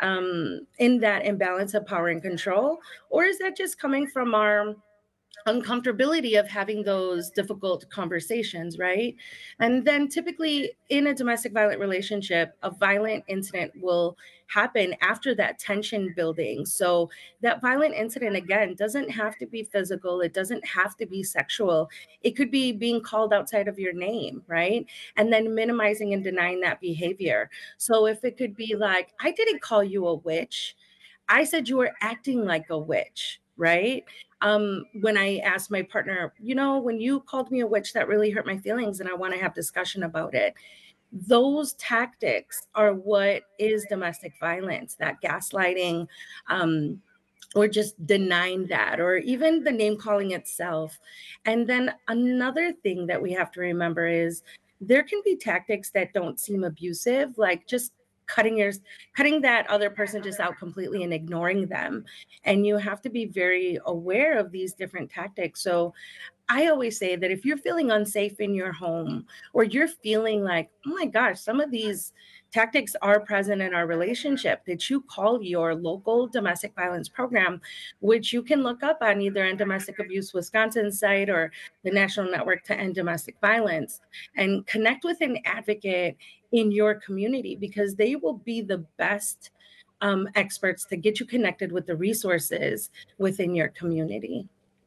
um, in that imbalance of power and control, or is that just coming from our uncomfortability of having those difficult conversations, right? And then typically in a domestic violent relationship, a violent incident will happen after that tension building. So that violent incident, again, doesn't have to be physical. It doesn't have to be sexual. It could be being called outside of your name, right? And then minimizing and denying that behavior. So if it could be like, I didn't call you a witch, I said you were acting like a witch, right? Um, when I asked my partner, you know, when you called me a witch, that really hurt my feelings and I want to have discussion about it. Those tactics are what is domestic violence, that gaslighting, um, or just denying that, or even the name calling itself. And then another thing that we have to remember is there can be tactics that don't seem abusive, like just cutting your cutting that other person just out completely and ignoring them. And you have to be very aware of these different tactics. So I always say that if you're feeling unsafe in your home, or you're feeling like, oh my gosh, some of these tactics are present in our relationship, that you call your local domestic violence program, which you can look up on either on Domestic Abuse Wisconsin site or the National Network to End Domestic Violence, and connect with an advocate in your community, because they will be the best um, experts to get you connected with the resources within your community.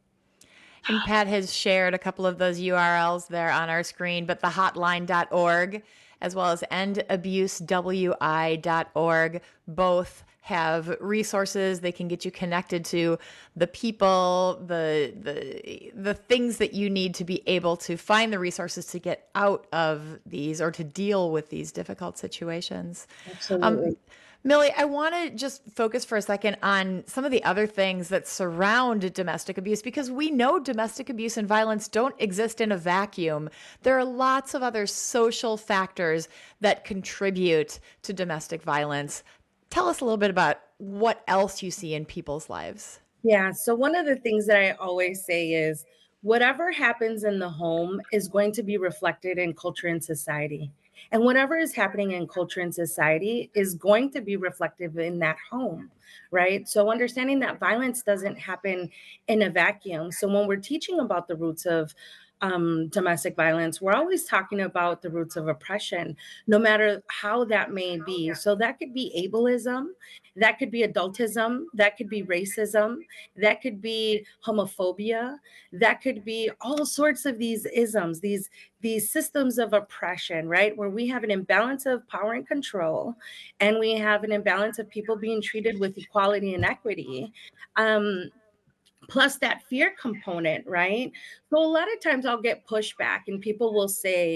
And Pat has shared a couple of those U R Ls there on our screen, but the hotline dot org as well as end abuse w i dot org both have resources. They can get you connected to the people, the the the things that you need to be able to find the resources to get out of these or to deal with these difficult situations. Absolutely. Um, Millie, I want to just focus for a second on some of the other things that surround domestic abuse, because we know domestic abuse and violence don't exist in a vacuum. There are lots of other social factors that contribute to domestic violence. Tell us a little bit about what else you see in people's lives. Yeah. So one of the things that I always say is whatever happens in the home is going to be reflected in culture and society. And whatever is happening in culture and society is going to be reflective in that home, right? So understanding that violence doesn't happen in a vacuum. So when we're teaching about the roots of um, domestic violence, we're always talking about the roots of oppression, no matter how that may be. So that could be ableism, that could be adultism, that could be racism, that could be homophobia, that could be all sorts of these isms, these, these systems of oppression, right? Where we have an imbalance of power and control, and we have an imbalance of people being treated with equality and equity. Um, Plus that fear component, right? So a lot of times I'll get pushback and people will say,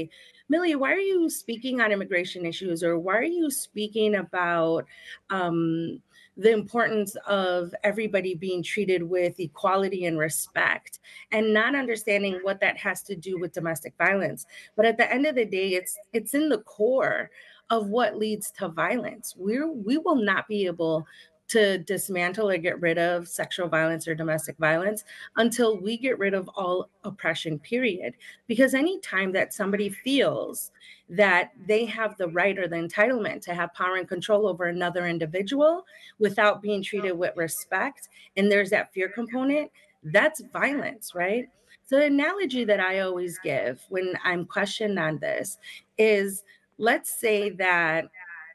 Millie, why are you speaking on immigration issues, or why are you speaking about um, the importance of everybody being treated with equality and respect, and not understanding what that has to do with domestic violence? But at the end of the day, it's it's in the core of what leads to violence. We're we will not be able to dismantle or get rid of sexual violence or domestic violence until we get rid of all oppression, period. Because anytime that somebody feels that they have the right or the entitlement to have power and control over another individual without being treated with respect, and there's that fear component, that's violence, right? So the analogy that I always give when I'm questioned on this is, let's say that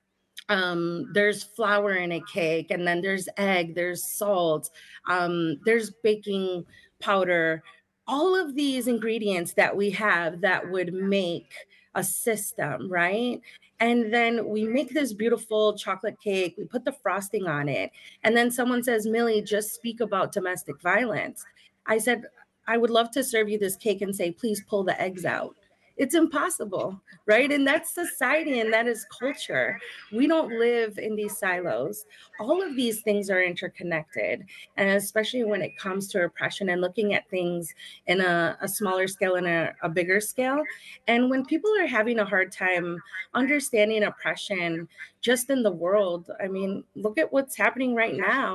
um there's flour in a cake, and then there's egg, there's salt, um there's baking powder, all of these ingredients that we have that would make a system, right? And then we make this beautiful chocolate cake, we put the frosting on it, and then someone says, Millie, just speak about domestic violence. I said, I would love to serve you this cake and say, please pull the eggs out. It's impossible, right? And that's society, and that is culture. We don't live in these silos. All of these things are interconnected, and especially when it comes to oppression and looking at things in a, a smaller scale and a, a bigger scale. And when people are having a hard time understanding oppression just in the world, I mean, look at what's happening right now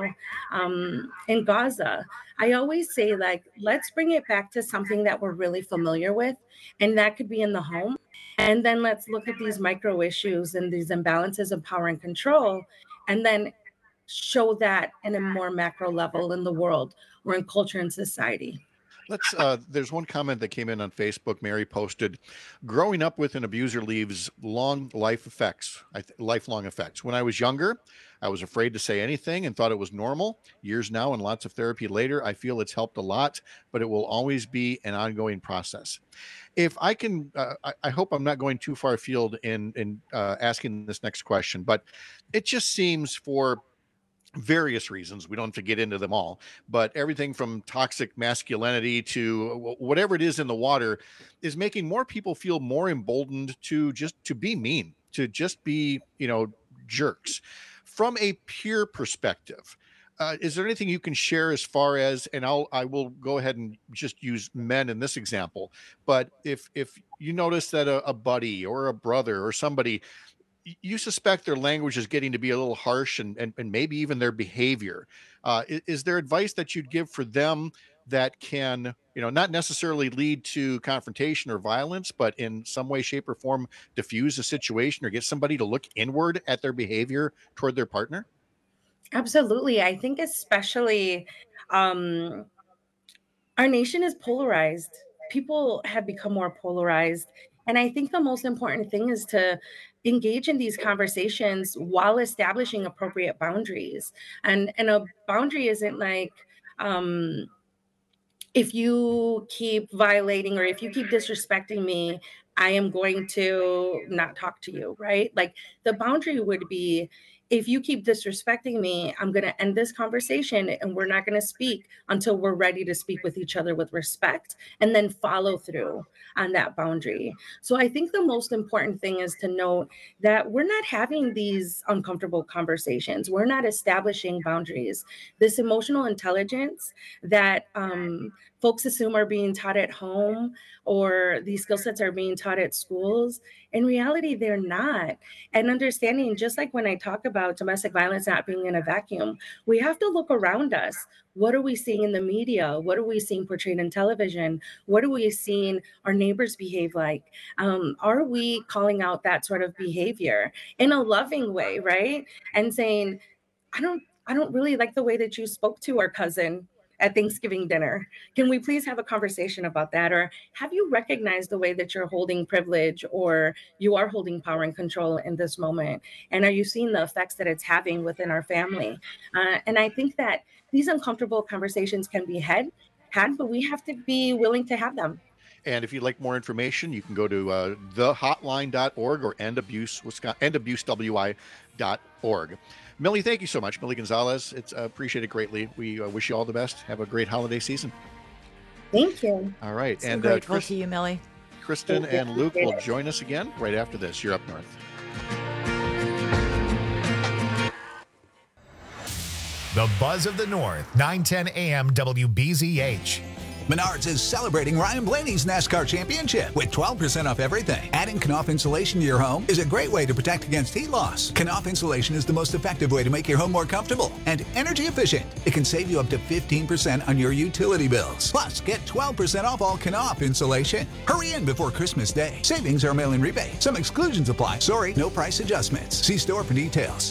um, in Gaza. I always say, like, let's bring it back to something that we're really familiar with, and that could be in the home. And then let's look at these micro issues and these imbalances of power and control, and then show that in a more macro level in the world or in culture and society. Let's, uh, there's one comment that came in on Facebook. Mary posted, growing up with an abuser leaves long life effects, I th- lifelong effects. When I was younger, I was afraid to say anything and thought it was normal. Years now and lots of therapy later, I feel it's helped a lot, but it will always be an ongoing process. If I can, uh, I, I hope I'm not going too far afield in, in uh, asking this next question, but it just seems, for various reasons, we don't have to get into them all, but everything from toxic masculinity to whatever it is in the water is making more people feel more emboldened to just to be mean, to just be, you know, jerks. From a peer perspective, uh, is there anything you can share as far as, and I'll I will go ahead and just use men in this example, but if if you notice that a, a buddy or a brother or somebody, you suspect their language is getting to be a little harsh, and, and, and maybe even their behavior. Uh, is, is there advice that you'd give for them that can, you know, not necessarily lead to confrontation or violence, but in some way, shape, or form diffuse the situation or get somebody to look inward at their behavior toward their partner? Absolutely. I think especially um, our nation is polarized. People have become more polarized. And I think the most important thing is to engage in these conversations while establishing appropriate boundaries. And, and a boundary isn't like, um, if you keep violating or if you keep disrespecting me, I am going to not talk to you, right? Like, the boundary would be, if you keep disrespecting me, I'm going to end this conversation and we're not going to speak until we're ready to speak with each other with respect, and then follow through on that boundary. So I think the most important thing is to note that we're not having these uncomfortable conversations. We're not establishing boundaries. This emotional intelligence that um, folks assume are being taught at home, or these skill sets are being taught at schools, in reality, they're not. And understanding, just like when I talk about domestic violence not being in a vacuum, we have to look around us. What are we seeing in the media? What are we seeing portrayed in television? What are we seeing our neighbors behave like? Um, are we calling out that sort of behavior in a loving way, right? And saying, I don't, I don't really like the way that you spoke to our cousin at Thanksgiving dinner. Can we please have a conversation about that? Or have you recognized the way that you're holding privilege, or you are holding power and control in this moment? And are you seeing the effects that it's having within our family? Uh, and I think that these uncomfortable conversations can be had, had, but we have to be willing to have them. And if you'd like more information, you can go to uh, the hotline dot org or end abuse w i dot org. Millie, thank you so much. Millie Gonzalez, it's uh, appreciated greatly. We uh, wish you all the best. Have a great holiday season. Thank you. All right. So and grateful uh, Chris, to you, Millie. Kristen and Luke will join us again right after this. You're Up North. The Buzz of the North, nine ten A M W B Z H. Menards is celebrating Ryan Blaney's NASCAR championship with twelve percent off everything. Adding Knauf insulation to your home is a great way to protect against heat loss. Knauf insulation is the most effective way to make your home more comfortable and energy efficient. It can save you up to fifteen percent on your utility bills. Plus, get twelve percent off all Knauf insulation. Hurry in before Christmas Day. Savings are mail-in rebate. Some exclusions apply. Sorry, no price adjustments. See store for details.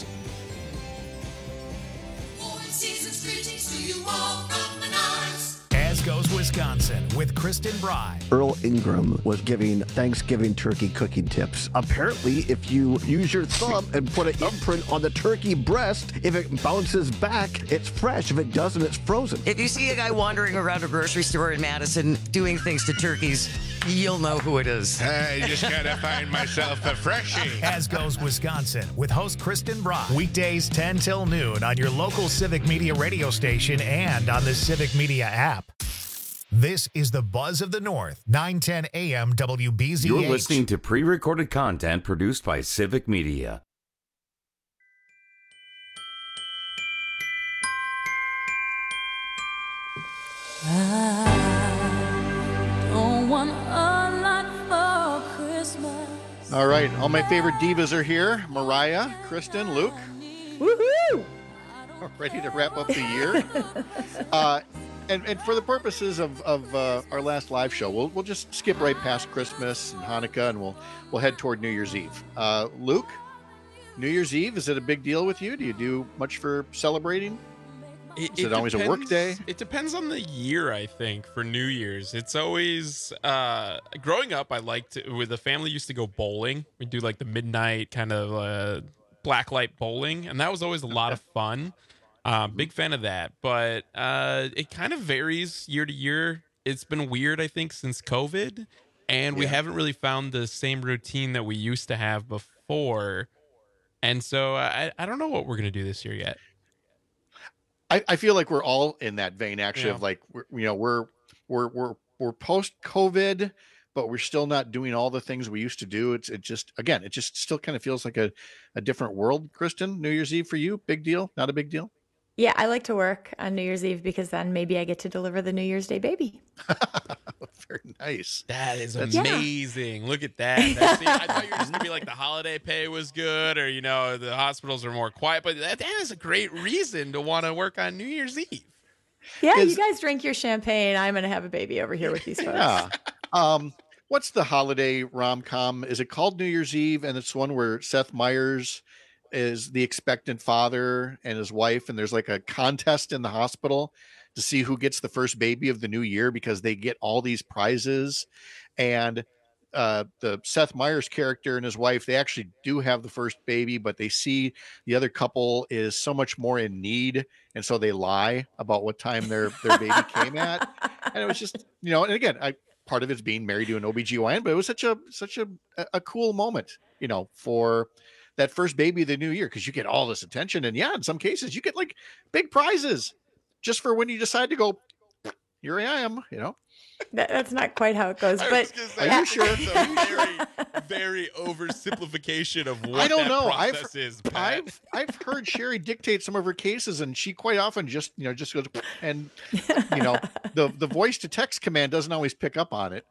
As goes Wisconsin with Kristen Bry. Earl Ingram was giving Thanksgiving turkey cooking tips. Apparently, if you use your thumb and put an imprint on the turkey breast, if it bounces back, it's fresh. If it doesn't, it's frozen. If you see a guy wandering around a grocery store in Madison doing things to turkeys, you'll know who it is. I just gotta find myself a freshie. As goes Wisconsin with host Kristen Bry. Weekdays ten till noon on your local Civic Media radio station and on the Civic Media app. This is the Buzz of the North, nine ten A M W B Z H. You're listening to pre-recorded content produced by Civic Media. I don't want a lot for Christmas. All right, all my favorite divas are here. Mariah, Kristen, Luke. Woohoo! Ready to wrap up the year. uh, and, and for the purposes of, of uh, our last live show, we'll we'll just skip right past Christmas and Hanukkah, and we'll we'll head toward New Year's Eve. Uh, Luke, New Year's Eve, is it a big deal with you? Do you do much for celebrating? It, is it, it always depends, a work day? It depends on the year, I think, for New Year's. It's always, uh, growing up, I liked to, with the family used to go bowling. We'd do like the midnight kind of uh, blacklight bowling, and that was always a lot of fun. Uh, big fan of that, but uh, it kind of varies year to year. It's been weird, I think, since COVID, and we Yeah. haven't really found the same routine that we used to have before. And so I, I don't know what we're going to do this year yet. I, I feel like we're all in that vein, actually, Yeah. of like, we're, you know, we're, we're, we're, we're post COVID, but we're still not doing all the things we used to do. It's, it just, again, it just still kind of feels like a, a different world. Kristen, New Year's Eve for you, big deal? Not a big deal? Yeah, I like to work on New Year's Eve because then maybe I get to deliver the New Year's Day baby. Very nice. That is That's- amazing. Look at that. That's the, I thought you were just going to be like the holiday pay was good or, you know, the hospitals are more quiet. But that, that is a great reason to want to work on New Year's Eve. Yeah, Is- you guys drink your champagne. I'm going to have a baby over here with these folks. Yeah. Um, what's the holiday rom-com? Is it called New Year's Eve? And it's one where Seth Meyers is the expectant father and his wife, and there's like a contest in the hospital to see who gets the first baby of the new year because they get all these prizes. And uh, the Seth Meyers character and his wife, they actually do have the first baby, but they see the other couple is so much more in need. And so they lie about what time their, their baby came at. And it was just, you know, and again, I, part of it's being married to an O B G Y N, but it was such a, such a, a cool moment, you know, for that first baby of the new year, because you get all this attention. And yeah, in some cases you get like big prizes just for when you decide to go, here I am, you know. That, that's not quite how it goes, I but was gonna say, Are you sure? It's a very, very oversimplification of what I don't that know. process I've, is, Pat. I've I've heard Sherry dictate some of her cases, and she quite often just you know just goes and you know the the voice to text command doesn't always pick up on it.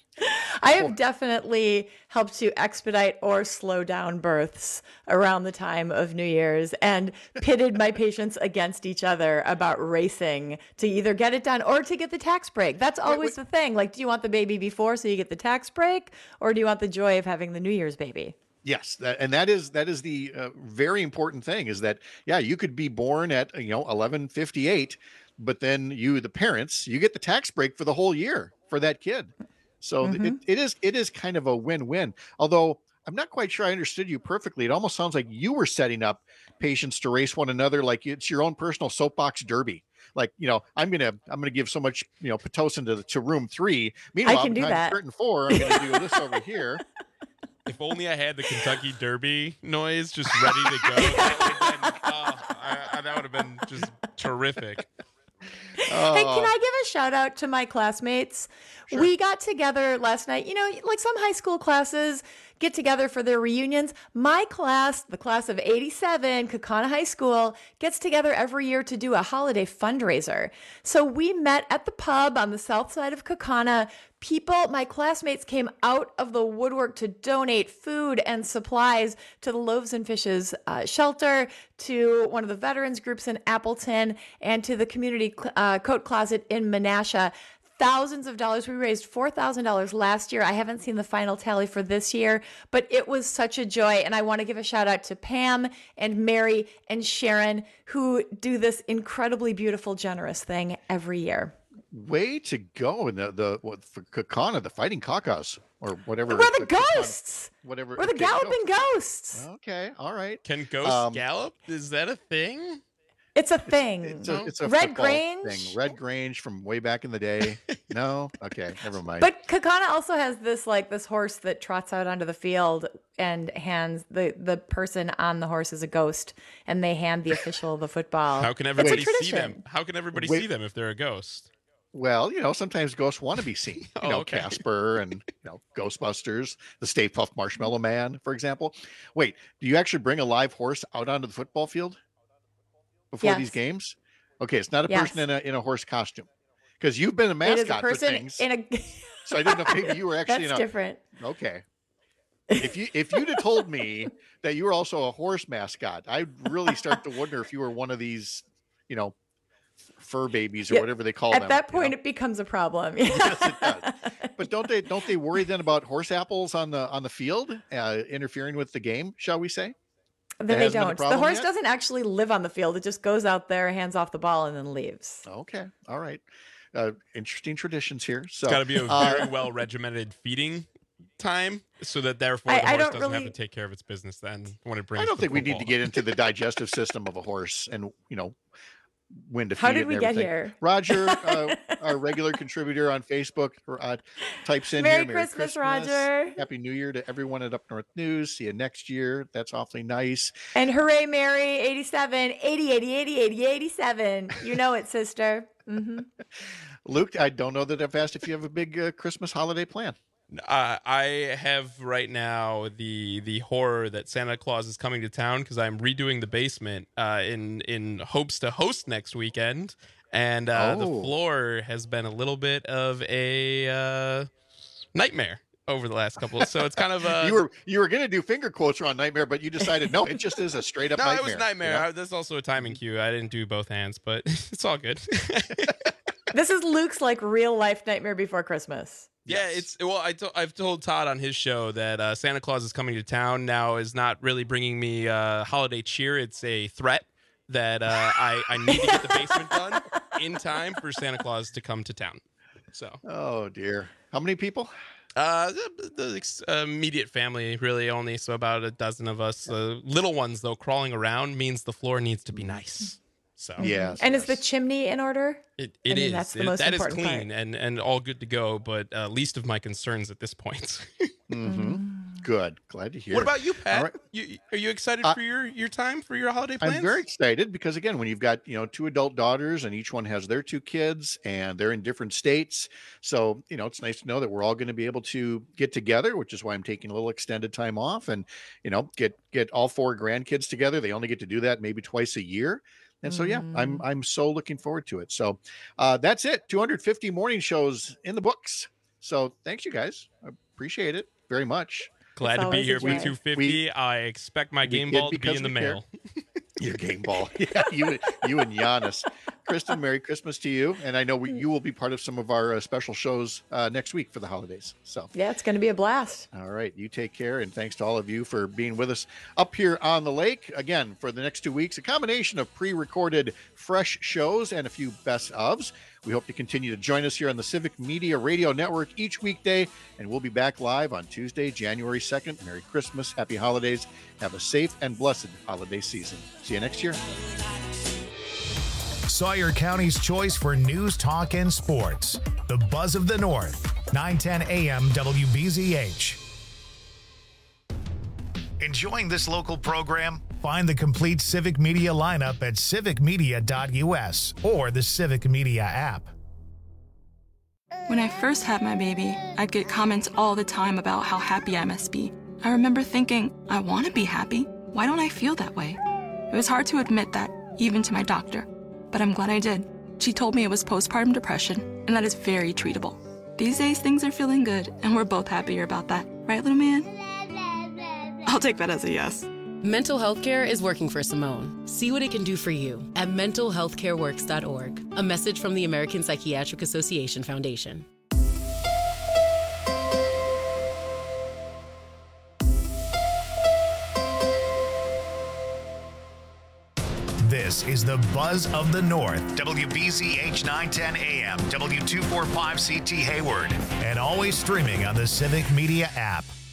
I have definitely helped to expedite or slow down births around the time of New Year's and pitted my patients against each other about racing to either get it done or to get the tax break. That's always the thing. Like, do you want the baby before so you get the tax break, or do you want the joy of having the New Year's baby? Yes, that, and that is that is the uh, very important thing is that yeah, you could be born at you know eleven fifty-eight, but then you the parents you get the tax break for the whole year for that kid. So Mhm. it, it is it is kind of a win-win. Although I'm not quite sure I understood you perfectly. It almost sounds like you were setting up patients to race one another, like it's your own personal soapbox derby. Like, you know, I'm gonna I'm gonna give so much, you know, Pitocin to to room three. Meanwhile, can do behind that. curtain four, I'm gonna do this over here. If only I had the Kentucky Derby noise just ready to go. That would have been, oh, I, I- that would have been just terrific. Hey, can I give want to shout out to my classmates. Sure. We got together last night. You know, like some high school classes get together for their reunions. My class, the class of eighty-seven, Kaukauna High School, gets together every year to do a holiday fundraiser. So we met at the pub on the south side of Kaukauna. People, my classmates came out of the woodwork to donate food and supplies to the Loaves and Fishes uh, shelter, to one of the veterans groups in Appleton, and to the community uh, coat closet in Menasha. Thousands of dollars. We raised four thousand dollars last year. I haven't seen the final tally for this year, but it was such a joy. And I want to give a shout out to Pam and Mary and Sharon, who do this incredibly beautiful, generous thing every year. Way to go. And the, the what, for Kaukauna, the Fighting Caucus, or whatever. We're the, the Kaukauna, ghosts. whatever. We're the okay, galloping ghosts. Okay. All right. Can ghosts Um, gallop? Is that a thing? It's a thing. It's a, it's a Red football Grange. thing. Red Grange from way back in the day. No? Okay, never mind. But Kaukauna also has this like this horse that trots out onto the field and hands the the person on the horse is a ghost, and they hand the official the football. How can It's a everybody see tradition. them? How can everybody Wait. see them if they're a ghost? Well, you know, sometimes ghosts want to be seen. You Oh, know, okay. Casper and, you know, Ghostbusters, the Stay Puft Marshmallow Man, for example. Wait, do you actually bring a live horse out onto the football field before these Yes. games? Okay, it's not a Yes. person in a in a horse costume. Because you've been a It is a mascot for person things. in a. So I didn't know if maybe you were actually That's in a different. Okay. If you if you'd have told me that you were also a horse mascot, I'd really start to wonder if you were one of these, you know, fur babies or Yeah, whatever they call At them. that you know? point, it becomes a problem. Yes, it does. But don't they don't they worry then about horse apples on the on the field uh, interfering with the game? Shall we say? Then That they hasn't been a don't. The problem horse yet? doesn't actually live on the field. It just goes out there, hands off the ball, and then leaves. Okay, all right. Uh, interesting traditions here. So It's got to be a uh, very well regimented feeding time, so that therefore I- the I horse don't doesn't really- have to take care of its business then when it brings. I don't the think we need to football. get into the digestive system of a horse and, you know, when to feed How it did and we get everything. here? Roger, uh, our regular contributor on Facebook, uh, types in Merry here. Merry Christmas, Roger. Happy New Year to everyone at Up North News. See you next year. That's awfully nice. And hooray, Mary, eighty-seven, eighty, eighty, eighty, eighty, eighty-seven. You know it, sister. hmm Luke, I don't know that I've asked if you have a big uh, Christmas holiday plan. Uh, I have right now the the horror that Santa Claus is coming to town because I'm redoing the basement uh, in in hopes to host next weekend, and uh, the Oh. floor has been a little bit of a uh, nightmare over the last couple. So it's kind of a you were you were going to do finger quotes around nightmare, but you decided no, it just is a straight up no, nightmare. it was nightmare. you know? I, there's also a timing cue. I didn't do both hands, but it's all good. This is Luke's like real life Nightmare Before Christmas. Yeah, it's well. I to, I've told Todd on his show that uh, Santa Claus is coming to town now is not really bringing me uh, holiday cheer. It's a threat that uh, I I need to get the basement done in time for Santa Claus to come to town. So, Oh dear. How many people? uh, the, the ex- uh, immediate family really only so about a dozen of us. Uh, little ones though crawling around means the floor needs to be nice. So Yes. And is the chimney in order? It, I it mean, is. that's the It- most that is important clean and, and all good to go, but uh, least of my concerns at this point. Mm-hmm. Good. Glad to hear. What it. about you, Pat? All right. You, are you excited Uh, for your, your time for your holiday plans? I'm very excited because again, when you've got, you know, two adult daughters and each one has their two kids and they're in different states. So, you know, it's nice to know that we're all going to be able to get together, which is why I'm taking a little extended time off and, you know, get, get all four grandkids together. They only get to do that maybe twice a year. And so, yeah, I'm, I'm so looking forward to it. So uh, that's it. two hundred fifty morning shows in the books. So thanks you guys. I appreciate it very much. Glad It's to be always here a for joy. two fifty. I expect my we game kid ball to be because in the we care. mail. Your game ball. Yeah, you, you and Giannis. Kristen, Merry Christmas to you. And I know we, you will be part of some of our uh, special shows uh, next week for the holidays. So, Yeah, it's going to be a blast. all right, you take care. And thanks to all of you for being with us up here on the lake. Again, for the next two weeks, a combination of pre-recorded fresh shows and a few best ofs. We hope to continue to join us here on the Civic Media Radio Network each weekday, and we'll be back live on Tuesday, January second. Merry Christmas, happy holidays. Have a safe and blessed holiday season. See you next year. Sawyer County's choice for news, talk, and sports. The Buzz of the North, nine ten A M W B Z H. Enjoying this local program? Find the complete Civic Media lineup at civic media dot U S or the Civic Media app. When I first had my baby, I'd get comments all the time about how happy I must be. I remember thinking, I want to be happy. Why don't I feel that way? It was hard to admit that, even to my doctor. But I'm glad I did. She told me it was postpartum depression, and that is very treatable. These days, things are feeling good, and we're both happier about that. Right, little man? I'll take that as a yes. Mental health care is working for Simone. See what it can do for you at mental health care works dot org. A message from the American Psychiatric Association Foundation. This is the Buzz of the North. W B Z H nine ten A M, W two forty-five C T Hayward, and always streaming on the Civic Media app.